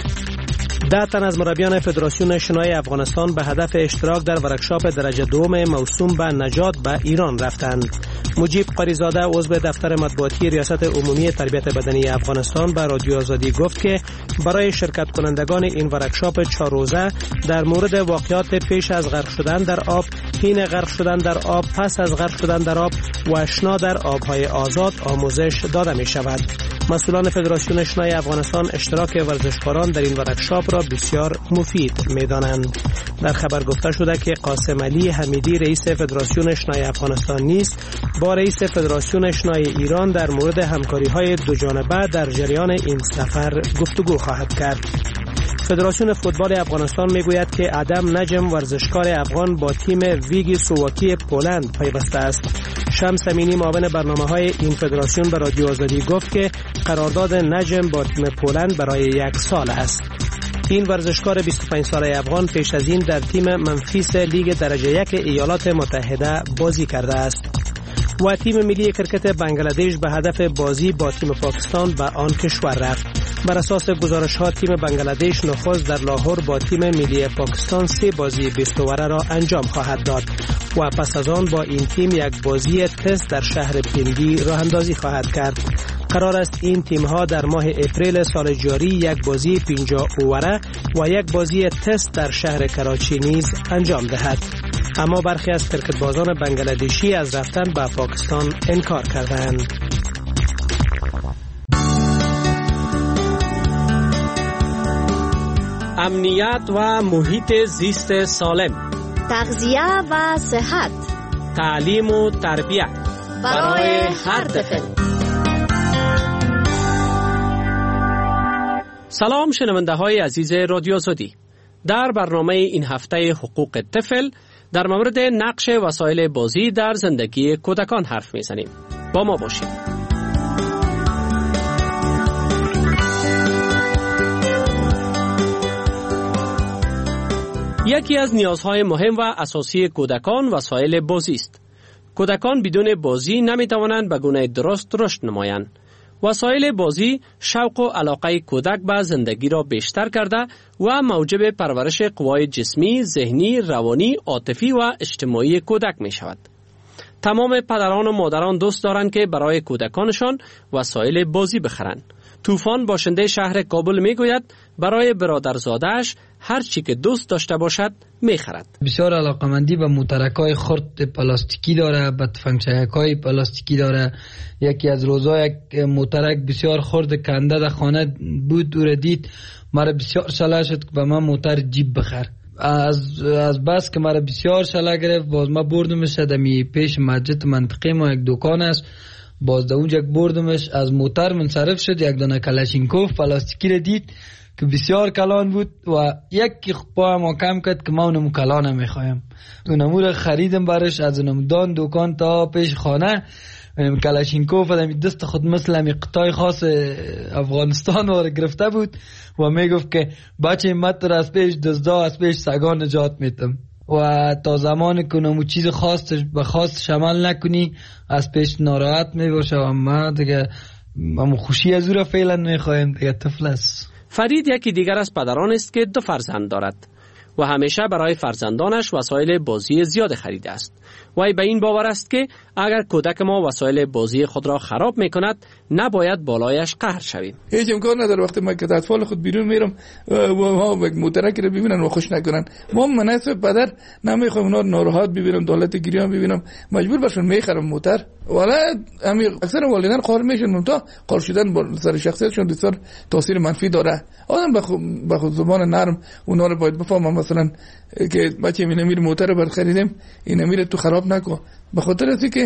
10 تن از مربیان فدراسیون شنای افغانستان به هدف اشتراک در ورکشاپ درجه دوم موسوم به نجات به ایران رفتند. مجیب قاریزاده عضو دفتر مطبوعاتی ریاست عمومی تربیت بدنی افغانستان به رادیو آزادی گفت که برای شرکت کنندگان این ورکشاپ 4 روزه در مورد واقعات پیش از غرق شدن در آب، حین غرق شدن در آب، پس از غرق شدن در آب و اشنا در آبهای آزاد آموزش داده می شود. مسئولان فدراسیون شنای افغانستان اشتراک ورزشکاران در این ورکشاپ را بسیار مفید می دانند. در خبر گفته شده که قاسم علی حمیدی رئیس فدراسیون شنای افغانستان نیست با رئیس فدراسیون شنای ایران در مورد همکاری‌های دو جانبه در جریان این سفر گفتگو خواهد کرد. فدراسیون فوتبال افغانستان میگوید که عدم نجم ورزشکار افغان با تیم ویگی سوواکی پولند پیوسته است. شمس امینی معاون برنامه‌های این فدراسیون به رادیو آزادی گفت که قرارداد نجم با تیم پولند برای 1 سال است. این ورزشکار 25 ساله افغان پیش از این در تیم منفیس لیگ درجه 1 ایالات متحده بازی کرده است. و تیم ملی کرکت بنگلادش به هدف بازی با تیم پاکستان به آن کشور رفت. بر اساس گزارش ها تیم بنگلادش نخست در لاهور با تیم ملی پاکستان 3 بازی 20 اوره را انجام خواهد داد و پس از آن با این تیم یک بازی تست در شهر پیندی راه اندازی خواهد کرد. قرار است این تیم ها در ماه اپریل سال جاری یک بازی 50 اوره و یک بازی تست در شهر کراچی نیز انجام دهد. اما برخی از کرکټبازان بنگلادشی از رفتن به پاکستان انکار کردند. امنیت و محیط زیست سالم، تغذیه و صحت، تعلیم و تربیت برای هر طفل. سلام شنونده های عزیز رادیو آزادی. در برنامه این هفته حقوق طفل در مورد نقش وسایل بازی در زندگی کودکان حرف میزنیم. با ما باشید. یکی از نیازهای مهم و اساسی کودکان وسایل بازی است. کودکان بدون بازی نمیتوانند به گونه درست رشد نمایند. وسایل بازی شوق و علاقه کودک به زندگی را بیشتر کرده و موجب پرورش قوای جسمی، ذهنی، روانی، عاطفی و اجتماعی کودک می شود. تمام پدران و مادران دوست دارند که برای کودکانشان وسایل بازی بخرند. طوفان باشنده شهر کابل می گوید برای برادرزاده‌اش هر چی که دوست داشته باشد می خرد. بسیار علاقمندی به موترک‌های خرد پلاستیکی داره، به تفنگچک‌های پلاستیکی داره. یکی از روزا یک موترک بسیار خرد کنده در خانه بود و دید، مرا بسیار شلا شد که به من موتر جیب بخر. از بس که مرا بسیار شلا گرفت، باز ما بردمش دمی پیش مسجد منطقه ما یک دکان است، باز در اونجا بردمش، از موتر منصرف شد، یک دانه کلاشینکوف پلاستیکی را دید که بسیار کلان بود و یک پا ما کم کرد که ما اونم کلان نمیخوایم. اونمو را خریدم برش از اونم دکان تا پیش خانه. کلاشینکوف دمی دست خود مثل همی قطعه خاص افغانستان رو گرفته بود و میگفت که بچه مت را از پیش دزدا، از پیش سگان نجات میتم و تا زمان که اونمو چیز خاص شمال نکنی از پیش ناراحت میباشه و ما دیگه خوشی از او را فعلا میخوایم دیگه. طفل است. فرید یکی دیگر از پدران است که 2 فرزند دارد و همیشه برای فرزندانش وسایل بازی زیاد خریده است. وی به این باور است که اگر کودک ما وسایل بازی خود را خراب میکند نباید بالایش قهر شویم. هیچ امکان نداره وقتی من که اطفال خود بیرون میرم و ها موترک رو ببینن و خوش نکنن. ما مناسب پدر نمیخوام اونا ناراحت ببینم، دولت گریان ببینم، مجبور باشم میخرم موتر. ولی همین اکثر والدین قهر میشن، تا قهر شدن با سر شخصیتشون بسیار تاثیر منفی داره. آدم به خود زبان نرم اونا رو باید بفهمم، مثلا که بچه می نمیره موتر رو خریدیم این نمیره تو خراب نکن، به خاطر از که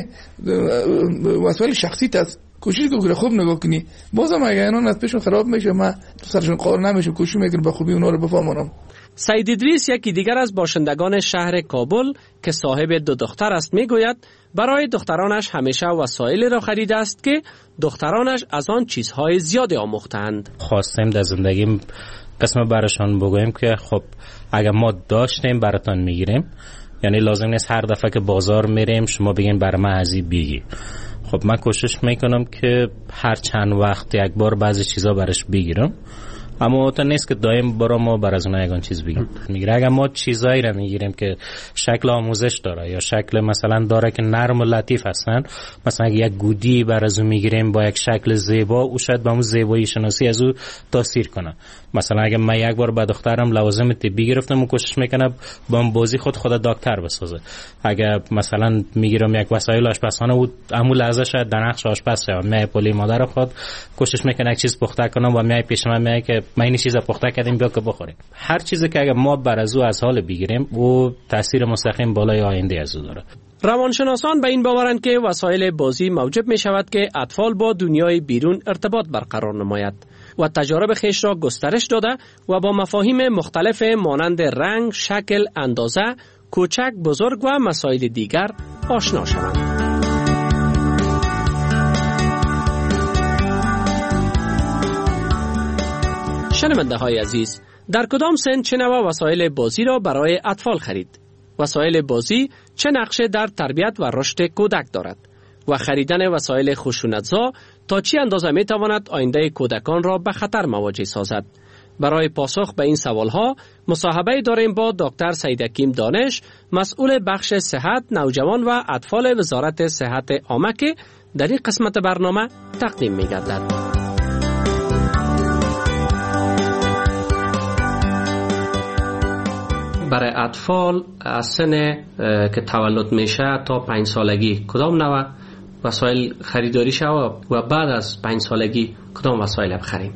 وسایل شخصیت است. کوشش کن خوب نگاه کنی، بازم اگه اینا از پیشون خراب میشه ما سرشون قهر نمیشه، کوشش میکنم به خوبی اونا رو بفهمونم. سعید ادریس یکی دیگر از باشندگان شهر کابل که صاحب 2 دختر است میگوید برای دخترانش همیشه وسایلی را خریده است که دخترانش از آن چیزهای زیادی آموختند. خواستیم در زندگیم قسم براشان بگویم که خب اگر ما داشتیم براتون میگیریم، یعنی لازم نیست هر دفعه که بازار میریم شما بگین برای من ازی بگی. خب من کوشش میکنم که هر چند وقت یک بار بعضی چیزا برش بگیرم، اما تا نیست که دائم برای ما بر از اونها یگان چیز بگیم. میگیره اگر ما چیزایی را میگیریم که شکل آموزش داره یا شکل مثلا داره که نرم و لطیف هستن، مثلا اگر یک گودی بر از اون میگیریم با یک شکل زیبا، او شاید به اون زیبایی شناسی از او تاثیر کنه. مثلا اگر من یک بار با دخترم لوازم طبی گرفتم و کوشش میکنم با اون بازی خود دکتر بسازه. اگر مثلا میگیرم یک وسایل آشپزخانه و همون لحظه شاید در نقش آشپز شه، میای پلی مادر خود کوشش میکنه یک چیز پخته کنم و میای پیش من میای که ما این چیزا پخته کردیم بیا که بخوریم. هر چیزی که اگر ما بر از او از حال بگیریم او تاثیر مستقیم بالای آینده از او داره. روانشناسان به این باورند که وسایل بازی موجب می شود که اطفال با دنیای بیرون ارتباط برقرار نماید و تجارب خویش را گسترش داده و با مفاهیم مختلف مانند رنگ، شکل، اندازه، کوچک، بزرگ و مسائل دیگر آشنا شوند. شنونده های عزیز، در کدام سن چه نوع وسایل بازی را برای اطفال خرید؟ وسایل بازی چه نقشه در تربیت و رشد کودک دارد؟ و خریدن وسایل خشونتزا تا چی اندازه می تواند آینده کودکان را به خطر مواجه سازد؟ برای پاسخ به این سوالها مصاحبه داریم با دکتر سید حکیم دانش، مسئول بخش صحت نوجوان و اطفال وزارت صحت عامه که در این قسمت برنامه تقدیم می گردد. برای اطفال از سن که تولد میشه تا 5 سالگی کدام نوع وسایل خریداری شود و بعد از 5 سالگی کدام وسایل بخریم؟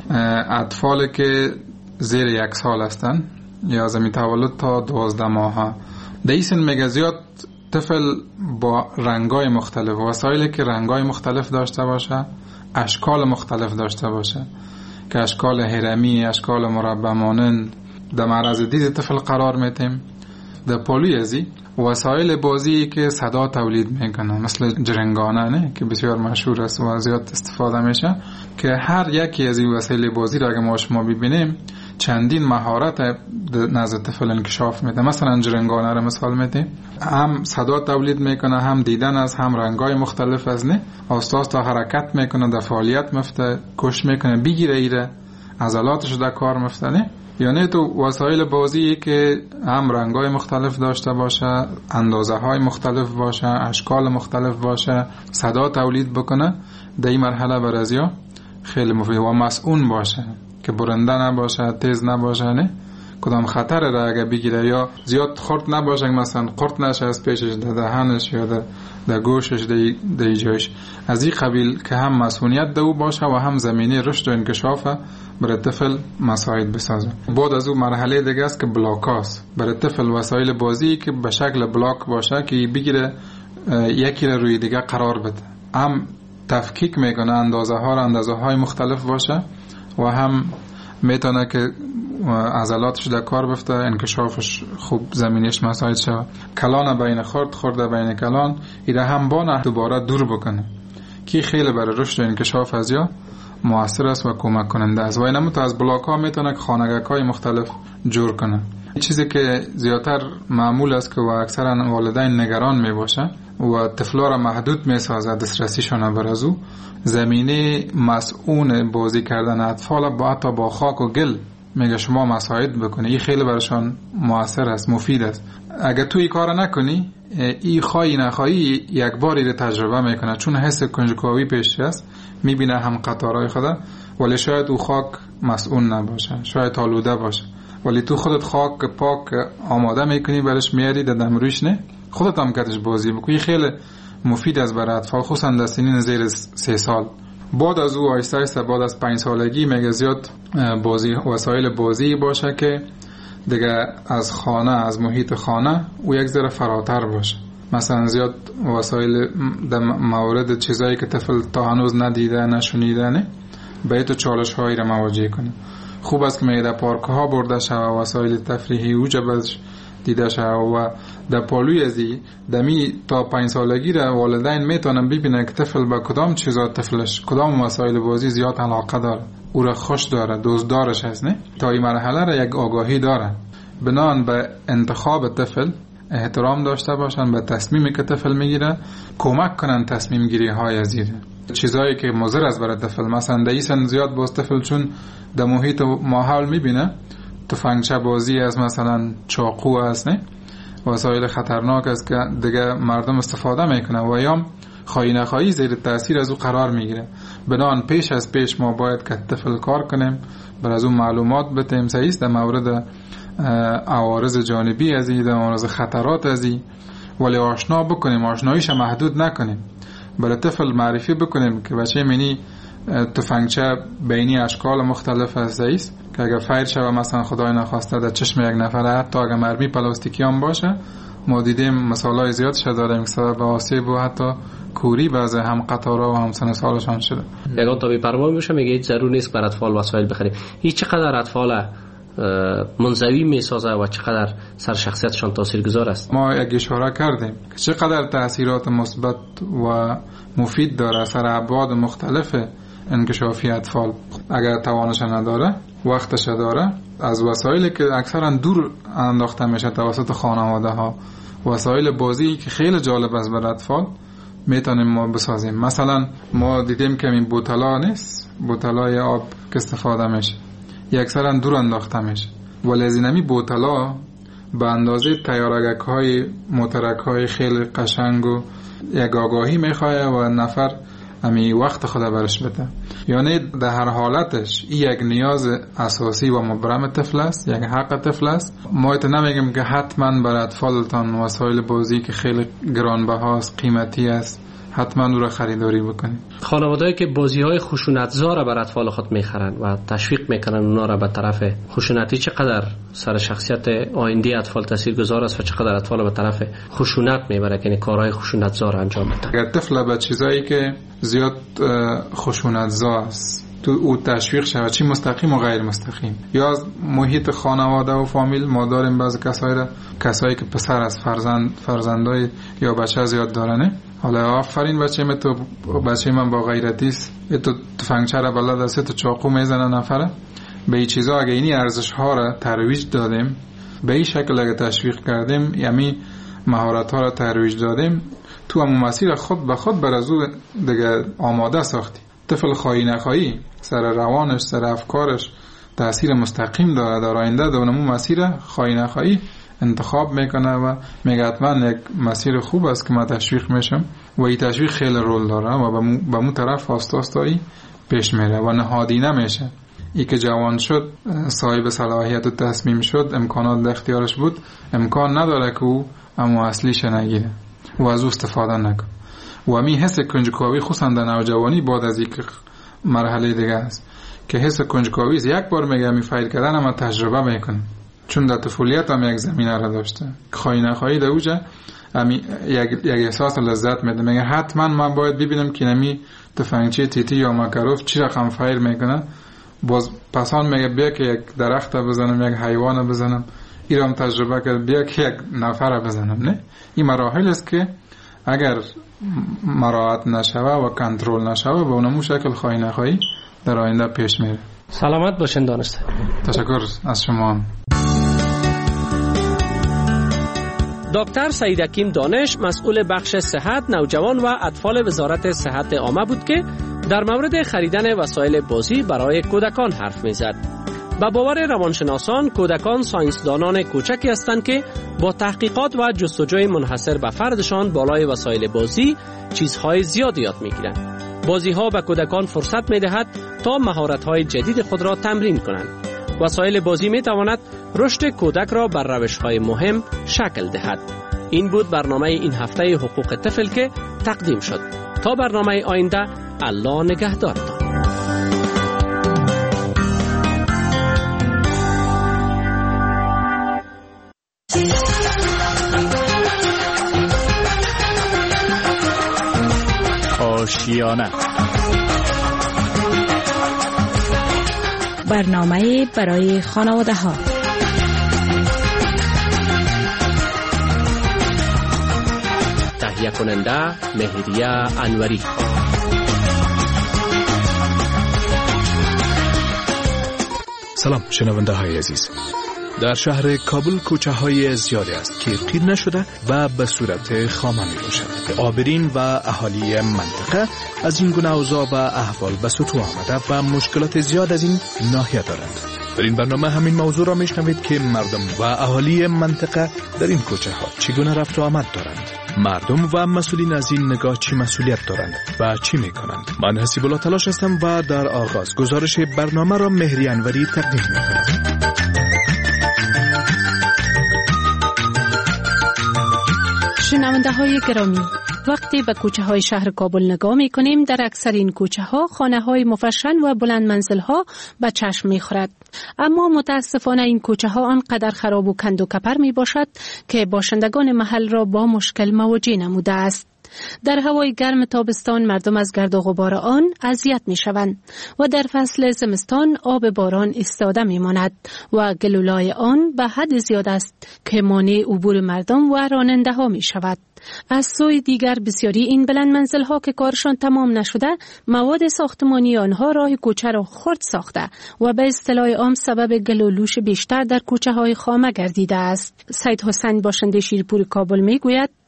اطفال که زیر 1 سال هستن یا از می تولد تا 12 ماه در این سن میگه زیاد طفل با رنگای مختلف، وسایلی که رنگای مختلف داشته باشه، اشکال مختلف داشته باشه که اشکال هرمی، اشکال مربع مانند در معرض دید طفل قرار میتیم. در پولویزی وسایل بازی که صدا تولید میکنه مثل جرنگانه نه که بسیار مشهور است و زیاد استفاده میشه که هر یکی از این وسایل بازی را اگه ما شما ببینیم چندین مهارت نزد طفل انکشاف میده. مثلا جرنگانه را مثال میدیم، هم صدا تولید میکنه، هم دیدن از، هم رنگای مختلف از نه، استاد تا حرکت میکنه، در فعالیت مفته، کش میکنه، بگیره ایره، عضلاتش در کار مفته نه. یعنی تو وسایل بازی که هم رنگای مختلف داشته باشه، اندازه های مختلف باشه، اشکال مختلف باشه، صدا تولید بکنه، در این مرحله برازیا خیلی مفید و مسئول باشه که برنده نباشه، تیز نباشه نه، کدام خطر را اگه بگیره یا زیاد خرد نباشه مثلا قرط نشه از پیشش، در دهنش یا در گوشش، در جایش. از این قبیل که هم مسئولیت دو باشه و هم زمینه رشد و انکشاف برای طفل مساعد بسازه. بعد از اون مرحله دیگه است که بلاکاست برای طفل، وسایل بازی که به شکل بلاک باشه که بگیره یکی را روی دیگه قرار بده، هم تفکیک میکنه، اندازه های مختلف باشه و هم میتونه که عضلاتش در کار بفته، انکشافش خوب زمینش مساعد شود. کلان بین خورده بین کلان ایره هم بانه دوباره دور بکنه که خیلی برای رشد و انکشاف از یا موثر است و کمک کننده است. و اینم تو از بلاک ها میتونه که خانگک های مختلف جور کنه. چیزی که زیادتر معمول است که و اکثرا والدین نگران میباشه و طفلا را محدود میسازه دسترسیشون برازو، زمینه مسئول بازی کردن اطفال با حتی با خاک و گل میگه شما مساعد بکنی، این خیلی براشون موثر است، مفید است. اگه تو این کار نکنی این خواهی نخواهی یک باری رو تجربه میکنه، چون حس کنجکاوی پیش است، میبینه هم قطارهای خدا، ولی شاید او خاک مسئول نباشه، شاید آلوده باشه، ولی تو خودت خاک پاک آماده میکنی برش میاری در دمرویش نه، خودت هم کتش بازی بکنی. خیلی مفید است برای اطفال، خصوصا در سنین زیر 3 سال. بعد از او آیسته آیسته بعد از 5 سالگی میگه زیاد بازی وسایل بازی باشه که دیگه از خانه، از محیط خانه او یک ذره فراتر باشه. مثلا زیاد وسایل در مورد چیزایی که طفل تا هنوز ندیده نشونیده نه، به تو چالش هایی را مواجه کنه. خوب است که میگه در پارک ها برده شود، وسایل تفریحی او جبش دیده شود و در پالوی ازی دمی تا 5 سالگی را والدین میتونن ببینن که طفل با کدام چیزا طفلش کدام وسایل بازی زیاد علاقه داره، او را خوش داره، دوست دارش هست نه، تا این مرحله را یک آگاهی داره. بنان به انتخاب طفل احترام داشته باشن، به تصمیمی که طفل میگیره کمک کنن تصمیم گیری های زیره، چیزایی که مضر است برای طفل. مثلا در این سن زیاد باز طفل چون در محیط ماحول میبینه تفنگچه بازی است، مثلا چاقو است نه، وسایل خطرناک است که دیگه مردم استفاده میکنه و یا خواهی نخواهی زیر تاثیر از او قرار میگیره. بنان پیش از پیش ما باید که طفل کار کنیم، بر از اون معلومات بتیم سعیست در مورد عوارض جانبی از این، در مورد خطرات از این، ولی آشنا بکنیم، آشناییش محدود نکنیم، برای طفل معرفی بکنیم که بچه منی تفنگچه بینی اشکال مختلف است که اگر فایر شود مثلا خدای نخواسته در چشم یک نفر، حتی اگر مرمی پلاستیکی هم باشه، ما دیدیم مثالای زیاد شده داریم که سبب آسیب و حتی کوری بعضی هم قطارها و هم سن سالشان شده. یگان تا بی‌پروا میشه میگه هیچ ضرور نیست بر اطفال وسایل بخریم. هیچ چقدر اطفال منزوی میسازه و چقدر سر شخصیتشان تاثیرگذار است. ما یک اشاره کردیم که چقدر تاثیرات مثبت و مفید داره سر ابعاد مختلف انکشافی اطفال. اگر توانش نداره، وقتش داره، از وسایلی که اکثرا دور انداخته میشه توسط خانواده ها، وسایل بازی که خیلی جالب است برای اطفال، میتونیم ما بسازیم. مثلا ما دیدیم که این بوتلا نیست، بوتلای آب که استفاده میشه اکثرا دور انداخته میشه، ولی از اینمی بوتلا به اندازه تیارگک های موترک های خیلی قشنگ و یک آگاهی میخواه و نفر امی وقت خود برش بده. یعنی در هر حالتش یک نیاز اساسی و مبرم طفل است، یک حق طفل است. ما نمیگیم که حتما برای اطفالتان وسایل بازی که خیلی گرانبهاست، قیمتی است، حتما او را خریداری بکنید. خانواده‌ای که بازی‌های خشونت‌زا را بر اطفال خود می‌خرند و تشویق می‌کنند اونا را به طرف خشونتی، چقدر سر شخصیت آینده اطفال تاثیرگذار است و چقدر اطفال به طرف خشونت می‌بره که کارهای خشونت‌زا را انجام میدن. اگر طفل به چیزایی که زیاد خشونت‌زا است تو او تشویق شود، چی مستقیم و غیر مستقیم، یا از محیط خانواده و فامیل، ما داریم بعض کسایی که پسر از فرزندای یا بچه زیاد دارنه، حالا آفرین بچه من با غیرتی است، تو تفنگچه را بلد است، تو چاقو میزنه نفره. به این چیزا اگه اینی ارزش ها را ترویج دادیم، به این شکل اگه تشویق کردیم، یعنی مهارت ها را ترویج دادیم، تو همون مسیر خود به خود بر از او دیگه آماده ساختی. طفل خواهی نخواهی سر روانش، سر افکارش تأثیر مستقیم داره در آینده. در اون مسیر خواهی نخواهی انتخاب میکنه و میگه حتما یک مسیر خوب است که من تشویق میشم و این تشویق خیلی رول داره و به مو طرف آستایی پیش میره و نهادی نمیشه. ای که جوان شد، صاحب صلاحیت و تصمیم شد، امکانات در اختیارش بود، امکان نداره که او اما اصلیش نگیره و از او استفاده نکنه. و می حس کنجکاوی خصوصا در نوجوانی بعد از یک مرحله دیگه است که حس کنجکاوی یک بار میگه می فایل کردن اما تجربه میکنه، چون در طفولیت هم یک زمینه را داشته. خواهی نخواهی در اوجه یک احساس لذت میده، میگه حتما من باید ببینم که نمی تفنگچه تیتی یا مکروف چی رقم فایل میکنه. باز پسان میگه بیا که یک درخت بزنم، یک حیوان بزنم، ایرام تجربه کرد، بیا که یک نفر بزنم. نه، این مراحل است که اگر مراعات نشوه و کنترل نشوه به اونمو شکل خواهی نخواهی در آینده پیش میره. سلامت باشین دانسته. تشکر از شما. دکتر سعید حکیم دانش، مسئول بخش صحت نوجوان و اطفال وزارت صحت عامه بود که در مورد خریدن وسایل بازی برای کودکان حرف میزد. با باور روانشناسان، کودکان ساینسدانان کوچکی هستند که با تحقیقات و جستجوی منحصر به فردشان بالای وسایل بازی چیزهای زیادی یاد میگیرند. بازی‌ها به کودکان فرصت می‌دهد تا مهارت‌های جدید خود را تمرین کنند. وسایل بازی می‌تواند رشد کودک را بر روش‌های مهم شکل دهد. این بود برنامه این هفته حقوق طفل که تقدیم شد. تا برنامه آینده، الله نگهدارتان. آشیانه، برنامه برای خانواده ها. تهیه کننده مهریه انوری. سلام شنونده های عزیز. در شهر کابل کوچه های زیادی است که قید نشده و به صورت خامه می باشد. آبرین و اهالی منطقه از این گونه اوضاع و احوال به سطوح آمده و مشکلات زیاد از این ناحیه دارند. در این برنامه همین موضوع را میشنوید که مردم و اهالی منطقه در این کوچه ها چگونه رفت و آمد دارند. مردم و مسئولین از این نگاه چی مسئولیت دارند و چی میکنند. من حسیب الله تلاش هستم و در آغاز گزارش برنامه را مهری انوری تقدیم میکنم. شنونده های گرامی، وقتی به کوچه های شهر کابل نگاه می کنیم، در اکثر این کوچه ها خانه های مفشن و بلند منزل ها به چشم می خورد. اما متاسفانه این کوچه ها آنقدر خراب و کند و کپر می باشد که باشندگان محل را با مشکل مواجه نموده است. در هوای گرم تابستان مردم از گرد و غبار آن اذیت می شوند و در فصل زمستان آب باران ایستاده می ماند و گلولای آن به حد زیاد است که مانع عبور مردم و راننده ها می شود. از سوی دیگر بسیاری این بلند منزل ها که کارشان تمام نشده، مواد ساختمانی آنها راه کوچه را خرد ساخته و به اصطلاح عام سبب گل و لوش بیشتر در کوچه های خامه گردیده است. سید حسین باشنده شیرپور کابل می گوید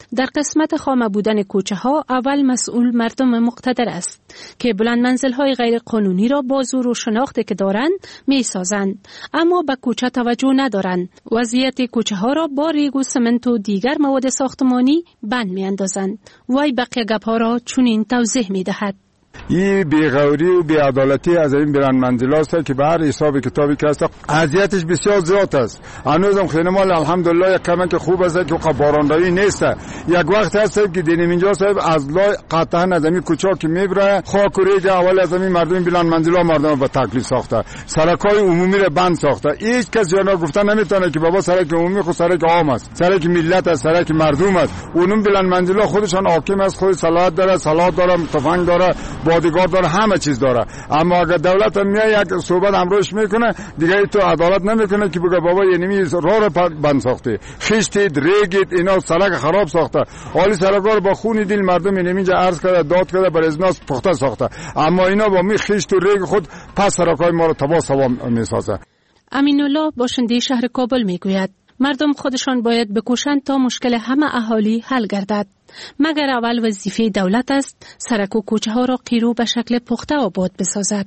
در قسمت خامه بودن کوچه ها اول مسئول مردم مقتدر است که بلند منزل های غیر قانونی را با زور و شناختی که دارند می سازند، اما به کوچه توجه ندارند. وضعیت کوچه ها را با ریگ و سمنت و دیگر مواد ساختمانی بند می اندازند. وی بقیه گپ ها را چنین توضیح می دهد. این بی‌غوری و بی‌عدالتی از این بلند منزل است که به هر حساب کتابی که است اذیتش بسیار زیاد است. هنوزم خانمان الحمدلله یک کمک خوب است که بارندگی نیست. یک وقت هست که دینم اینجا صاحب از لای قطعا از این کوچه که میبره خاک و ریگ اول از این مردم بلند منزل مردم به تکلیف ساخته، سرکای عمومی را بند ساخته. هیچ کس جانا گفتن نمیتونه که بابا سرک عمومی خود سرک عام است، سرک ملت است، سرک مردم است. اونم بلند منزل خودشان حاکم است، خود صلاحیت داره، سلاح داره، تفنگ داره، بادیگارد داره، همه چیز داره. اما اگر دولت میاد یک صحبت امروش میکنه دیگه تو عدالت نمیکنه که بگه بابا یعنی راه رو بند ساخته، خشتید ریگید اینا سرک خراب ساخته، حالی سرکا رو با خون دل مردم اینجا عرض کرده داد کرده بر ازناس پخته ساخته، اما اینا با می خشت و ریگ خود پس سرکای ما رو تباه سوام میسازه. امین الله باشنده شهر کابل میگوید مردم خودشان باید بکوشند تا مشکل همه اهالی حل گردد، مگر اول وظیفه دولت است سرک و کوچه ها را قیرو به شکل پخته آباد بسازد.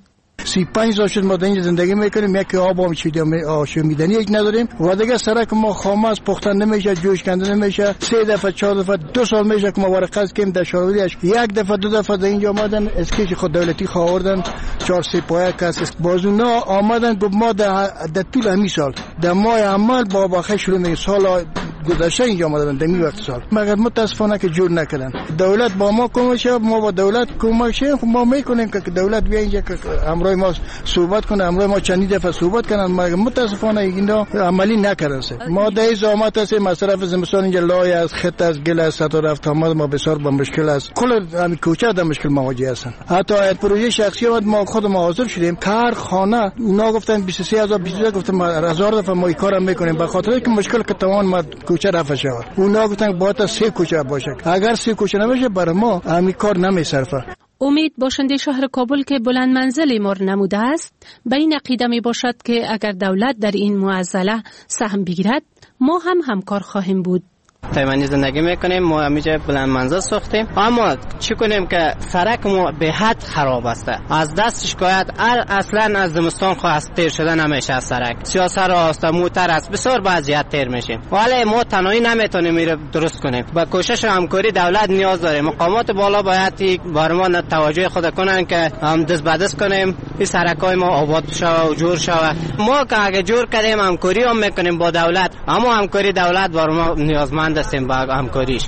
35 سال شد ما در اینجا زندگی میکنیم، یک آب آشامیدنی یک نداریم و دیگه سرک ما خامه است، پخته نمیشه، جوش کنده نمیشه. 3 دفعه 4 دفعه 2 سال میشه که ما ورقه کردیم در شاروریش، یک دفعه 2 دفعه در اینجا آمدن اسکیش خود دولتی خواردن 4 سپاه کس بازونا آمدن گفت ما در طول همین سال در ماه عمل با باخه شروع می سال گذشته اینجا آمدن در این وقت سال، مگر متاسفانه که جور نکردن. دولت با ما کمک شه، ما با دولت کمک شه، ما میکنیم که دولت بیا اینجا که امروز ما صحبت کنه، امروز ما چند دفعه صحبت کنن، مگر متاسفانه اینا عملی نکردن. ما در زحمت است، مصرف زمستان اینجا لای از خط از گل از سطح رفت آمد ما بسیار با مشکل است، کل همین کوچه در مشکل مواجه هستن. حتی پروژه شخصی ما خود ما حاضر شدیم کار خانه اونا گفتن 23000 گفتم 1000 دفعه ما این کارم میکنیم به خاطر اینکه مشکل که تمام ما کوچه رفت شود. اونا گفتن باید 3 کوچه باشه، اگر 3 کوچه نباشه برای ما همین کار نمیصرفه. امید باشنده شهر کابل که بلند منزل ما نموده است به این عقیده می باشد که اگر دولت در این معضله سهم بگیرد ما هم همکار خواهیم بود. تایمانی زندگی میکنیم، ما همیشه بلند منزل ساختیم، اما چی کنیم که سرک ما به حد خراب است، از دست شکایت اصلا از زمستان خواست تیر شده نمیشه، از سرک سیاست راست موتر است بسیار بعضیت تیر میشه، ولی ما تنهایی نمیتونیم میره درست کنیم. با کوشش و همکاری دولت نیاز داریم، مقامات بالا باید بر ما توجه خود کنن که هم دست به دست کنیم این سرکای ما آباد شود و جور شود. ما که اگه جور کردیم همکاری هم میکنیم با دولت، اما همکاری دولت بر ما نیازمند هستیم با همکاریش.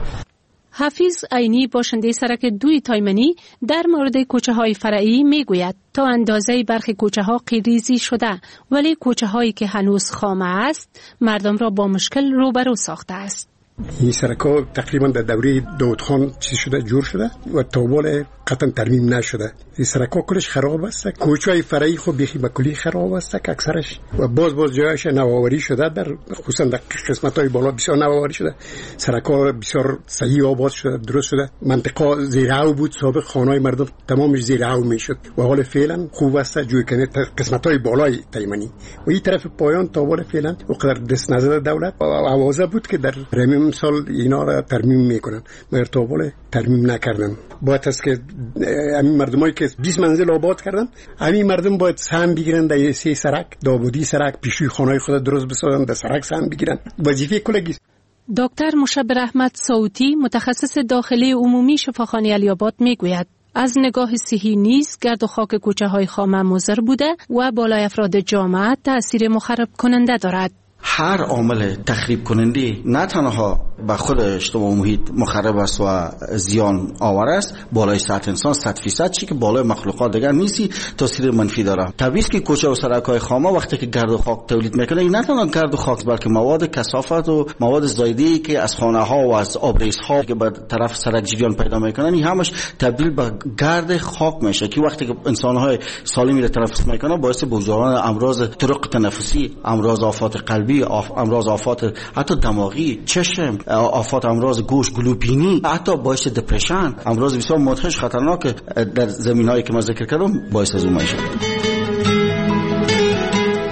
حفیظ عینی باشنده سرک 2 تایمنی در مورد کوچه های فرعی میگوید تا اندازه برخی کوچه ها قیریزی شده، ولی کوچه هایی که هنوز خامه است مردم را با مشکل روبرو ساخته است. این سرک‌ها تقریبا در دوره داود خان چیز شده، جور شده و تا قطعا ترمیم نشده. این سرک‌ها کلش خراب است، کوچه‌های فرعی خود بیخی به کلی خراب است که اکثرش و باز جایش نوآوری شده، در خصوصا در قسمت‌های بالا بسیار نوآوری شده، سرک‌ها بسیار صحیح آباد شده، درست شده. منطقه زیرعو بود، سابق خانه‌های مردم تمامش زیرعو میشد و حال فعلا خوب است جویکنه قسمت‌های بالای تایمنی و این طرف پایان تا حال فعلا وقدر دست نزد دولت آوازه بود که در رمیم سال اینا را ترمیم میکنن، مگر تا حال ترمیم نکردن. باید است که همین مردمایی که 20 منزل آباد کردن، همین مردم باید سهم بگیرن در 3 سرک، داوودی سرک، پیشوی خانه‌های خود درست بسازن، در سرک سهم بگیرن. وظیفه کلگی. دکتر مشبر احمد صوتی متخصص داخلی عمومی شفاخانه علی‌آباد میگوید از نگاه صحی نیز گرد و خاک کوچه های خامه مضر بوده و بالای افراد جامعه تأثیر مخرب کننده دارد. هر عامل تخریب کننده نه تنها به خود اجتماع محیط مخرب است و زیان آور است، بالای سطح انسان 100% چی که بالای مخلوقات دیگر نیستی تاثیر منفی داره. طبیعی است که کوچه و سرک‌های خامه وقتی که گرد و خاک تولید میکنه، این نه تنها گرد و خاک بلکه مواد کثافت و مواد زایده‌ای که از خانه‌ها و از آبریزها که به طرف سرک جریان پیدا میکنن، این همش تبدیل به گرد خاک میشه که وقتی که انسان‌های سالمی را تنفس میکنن باعث بروز امراض طرق تنفسی، امراض آفات قلبی، امراض آفات حتی دماغی، چشم، آفات امراض گوش، گلوبینی، حتی باعث دپرشن، امراض بسیار مدهش خطرناک در زمینهایی که ما ذکر کردم باعث از اون میشه.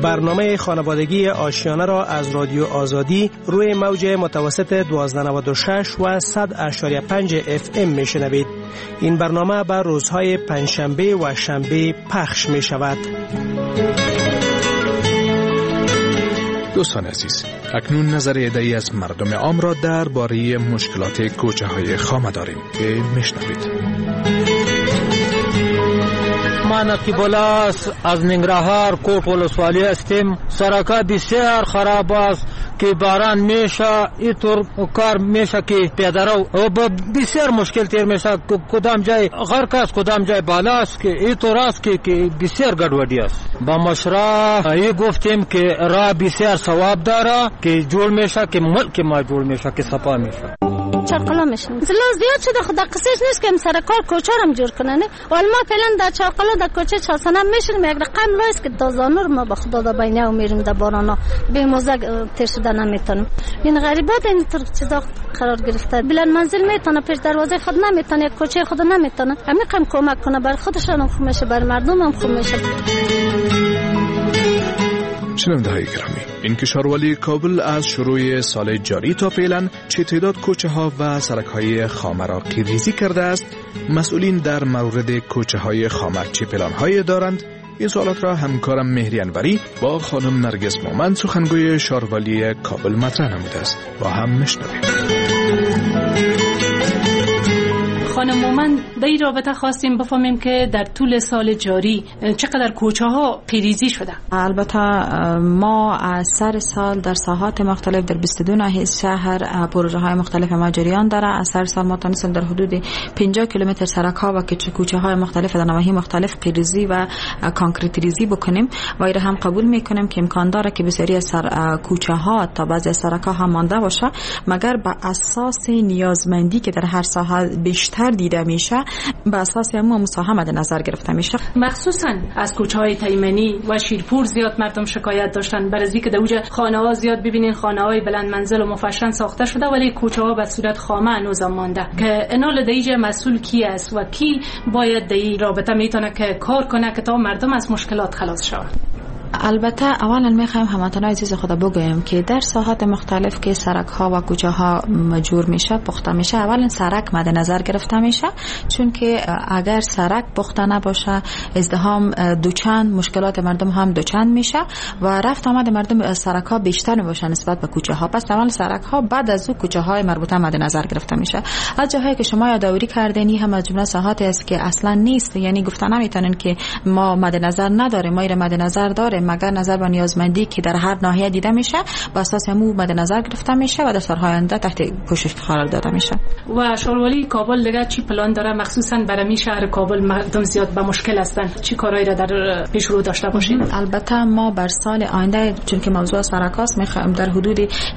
برنامه خانوادگی آشیانه را از رادیو آزادی روی موج متوسط 1296 و 100.5 FM میشنوید. این برنامه بر روزهای پنجشنبه و شنبه پخش می شود. دوستان عزیز، اکنون نظر عده‌ای از مردم عام را درباره مشکلات کوچه های خامه داریم که میشنوید. ما نقیب الله از ننگرهار کوٹ ولسوالی هستیم. سرکا بسیار خراب است که باران میشه، اینطور کار میشه که پیاده‌رو بسیار مشکل تیر میشه. کدام جای غرق است، کدام جای بالا است که اینطور است که بسیار گډوډی است. با مشرا گفتیم که راه بسیار ثواب داره که جوړ میشه، که ملک ما جوړ میشه، که صفا میشه. چرقلا میشن زیاد شده. خدا قصهش نیست که سرکار کوچه هم جور کنن. ولی ما فعلا در چرقلا در کوچه چاسنه میشیم. یک رقم لایست که دازانور ما به خدا در بینه و میریم در بارانا به موزه تیر شده نمیتونیم. این غریبات اینطور چیزا قرار گرفته. بلند منزل میتونه، پیش دروازه خود نمیتونه، یک کوچه خود نمیتونه. همین قم کمک کنه بر خودشان هم خوب میشه، بر مردم هم خوب میشه. شنونده‌های گرامی، این کشوروالی کابل از شروع سال جاری تا فعلا چه تعداد کوچه ها و سرک های خامه را قیریزی کرده است؟ مسئولین در مورد کوچه های خامه چه پلان های دارند؟ این سوالات را همکارم مهری انوری با خانم نرگس مومند سخنگوی شاروالی کابل مطرح نموده است. با هم میشنویم. خانم مومند، در این رابطه خواستیم بفهمیم که در طول سال جاری چقدر کوچه ها قیریزی شده. البته ما از سر سال در ساحات مختلف در 22 ناحیه شهر پروژه های مختلف ما جریان داره. از سر سال ما تونستیم در حدود 50 کیلومتر سرک ها و کوچه های مختلف در نواحی مختلف قیریزی و کانکریت ریزی بکنیم و این هم قبول میکنیم که امکان داره که بسیاری از کوچه ها تا بعضی سرک ها هم مانده باشه، مگر به اساس نیازمندی که در هر ساحه بیشتر دیده میشه به اساس همون مساهمه در نظر گرفته میشه. مخصوصا از کوچه‌های تیمنی و شیرپور زیاد مردم شکایت داشتن برای اینکه در اونجا خانه‌ها زیاد ببینین خانه‌های بلند منزل و مفشن ساخته شده ولی کوچه‌ها به صورت خامه هنوز مانده. که انال دیجه مسئول کی است و کی باید در این رابطه میتونه که کار کنه که تا مردم از مشکلات خلاص شوند؟ البته اولا میخوایم هموطنان عزیز خدا بگویم که در ساحات مختلف که سرک ها و کوچه ها مجور میشه، پخته میشه، اولا سرک مد نظر گرفته میشه، چون که اگر سرک پخته نباشه ازدحام دوچند، مشکلات مردم هم دوچند میشه و رفت آمد مردم سرک ها بیشتر میباشه نسبت به کوچه ها. پس اول سرک ها، بعد از او کوچه های مربوطه مد نظر گرفته میشه. از جاهایی که شما یادآوری کردنی هم از جمله ساحاتی است که اصلا نیست، یعنی گفته نمیتونن که ما مد نظر نداریم، ما این مد نظر داریم، مگر نظر به نیازمندی که در هر ناحیه دیده میشه با اساس همو مد نظر گرفته میشه و در سالهای آینده تحت پوشش قرار داده میشه. و شاروالی کابل دیگه چی پلان داره، مخصوصا برای شهر کابل مردم زیاد به مشکل هستن، چی کارهایی را در پیش رو داشته باشین؟ البته ما بر سال آینده، چون که موضوع سرک است، میخوایم در حدود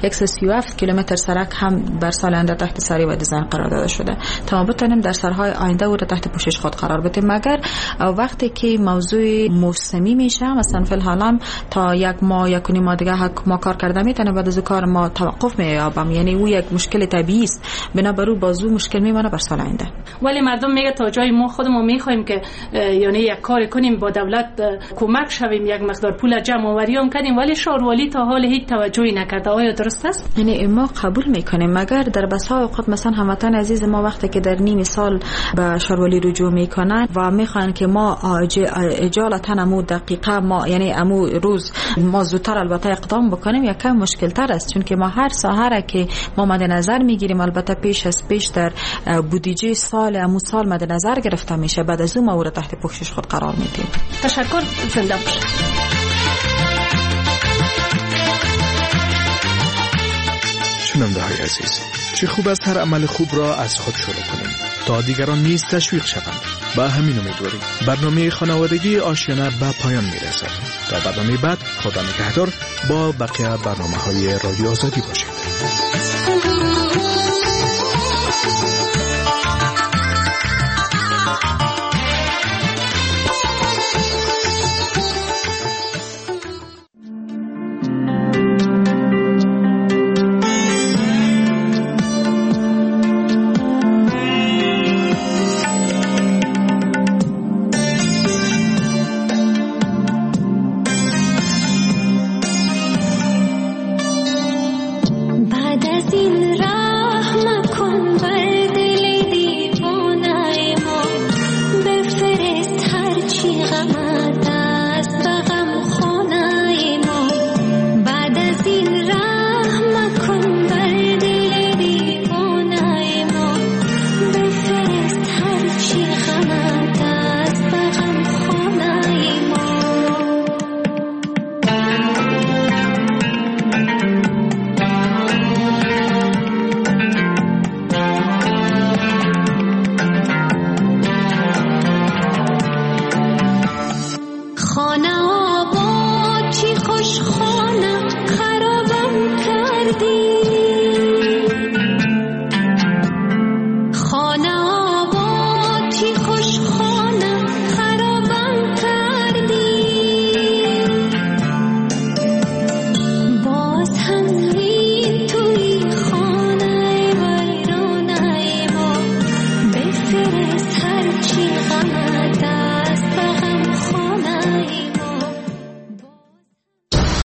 137 کیلومتر سرک هم بر سال آینده تحت سری و دیزاین قرار داده شده تا بتونیم در سالهای آینده او را تحت پوشش خود قرار بدیم. مگر وقتی که موضوع موسمی میشه، مثلا فی الحال تا یک ماه یک نیم ماه دیگه ما کار کرده میتونه، بعد از کار ما توقف مییابم، یعنی او یک مشکل طبیعی است، بنابراین بازو مشکل میمونه بر سال آینده. ولی مردم میگه تا جای ما خودمون میخوایم که یعنی یک کار کنیم با دولت کمک شویم، یک مقدار پول جمع آوری هم کنیم، ولی شاروالی تا حال هیچ توجهی نکرده. آیا درست است؟ یعنی ما قبول میکنیم، مگر در بسا اوقات مثلا هموطن عزیز ما وقتی که در نیم سال به شاروالی رجوع میکنن و میخوان که ما اجالتا امو دقیقه ما، یعنی امو روز ما زودتر البته اقدام بکنیم، یک کم مشکل تر است، چون که ما هر ساحه که ما مد نظر میگیریم البته پیش از پیش در بودجه سال امو سال مد نظر گرفته میشه، بعد از اون ما او را تحت پوشش خود قرار میدیم. تشکر. زنده باشید. شنونده‌های عزیز، چه خوب است هر عمل خوب را از خود شروع کنیم تا دیگران نیز تشویق شوند. با همین امیدواری برنامه خانوادگی آشیانه به پایان میرسد. تا برنامه بعد، خدا نگهدار. با بقیه برنامه‌های رادیو آزادی باشید.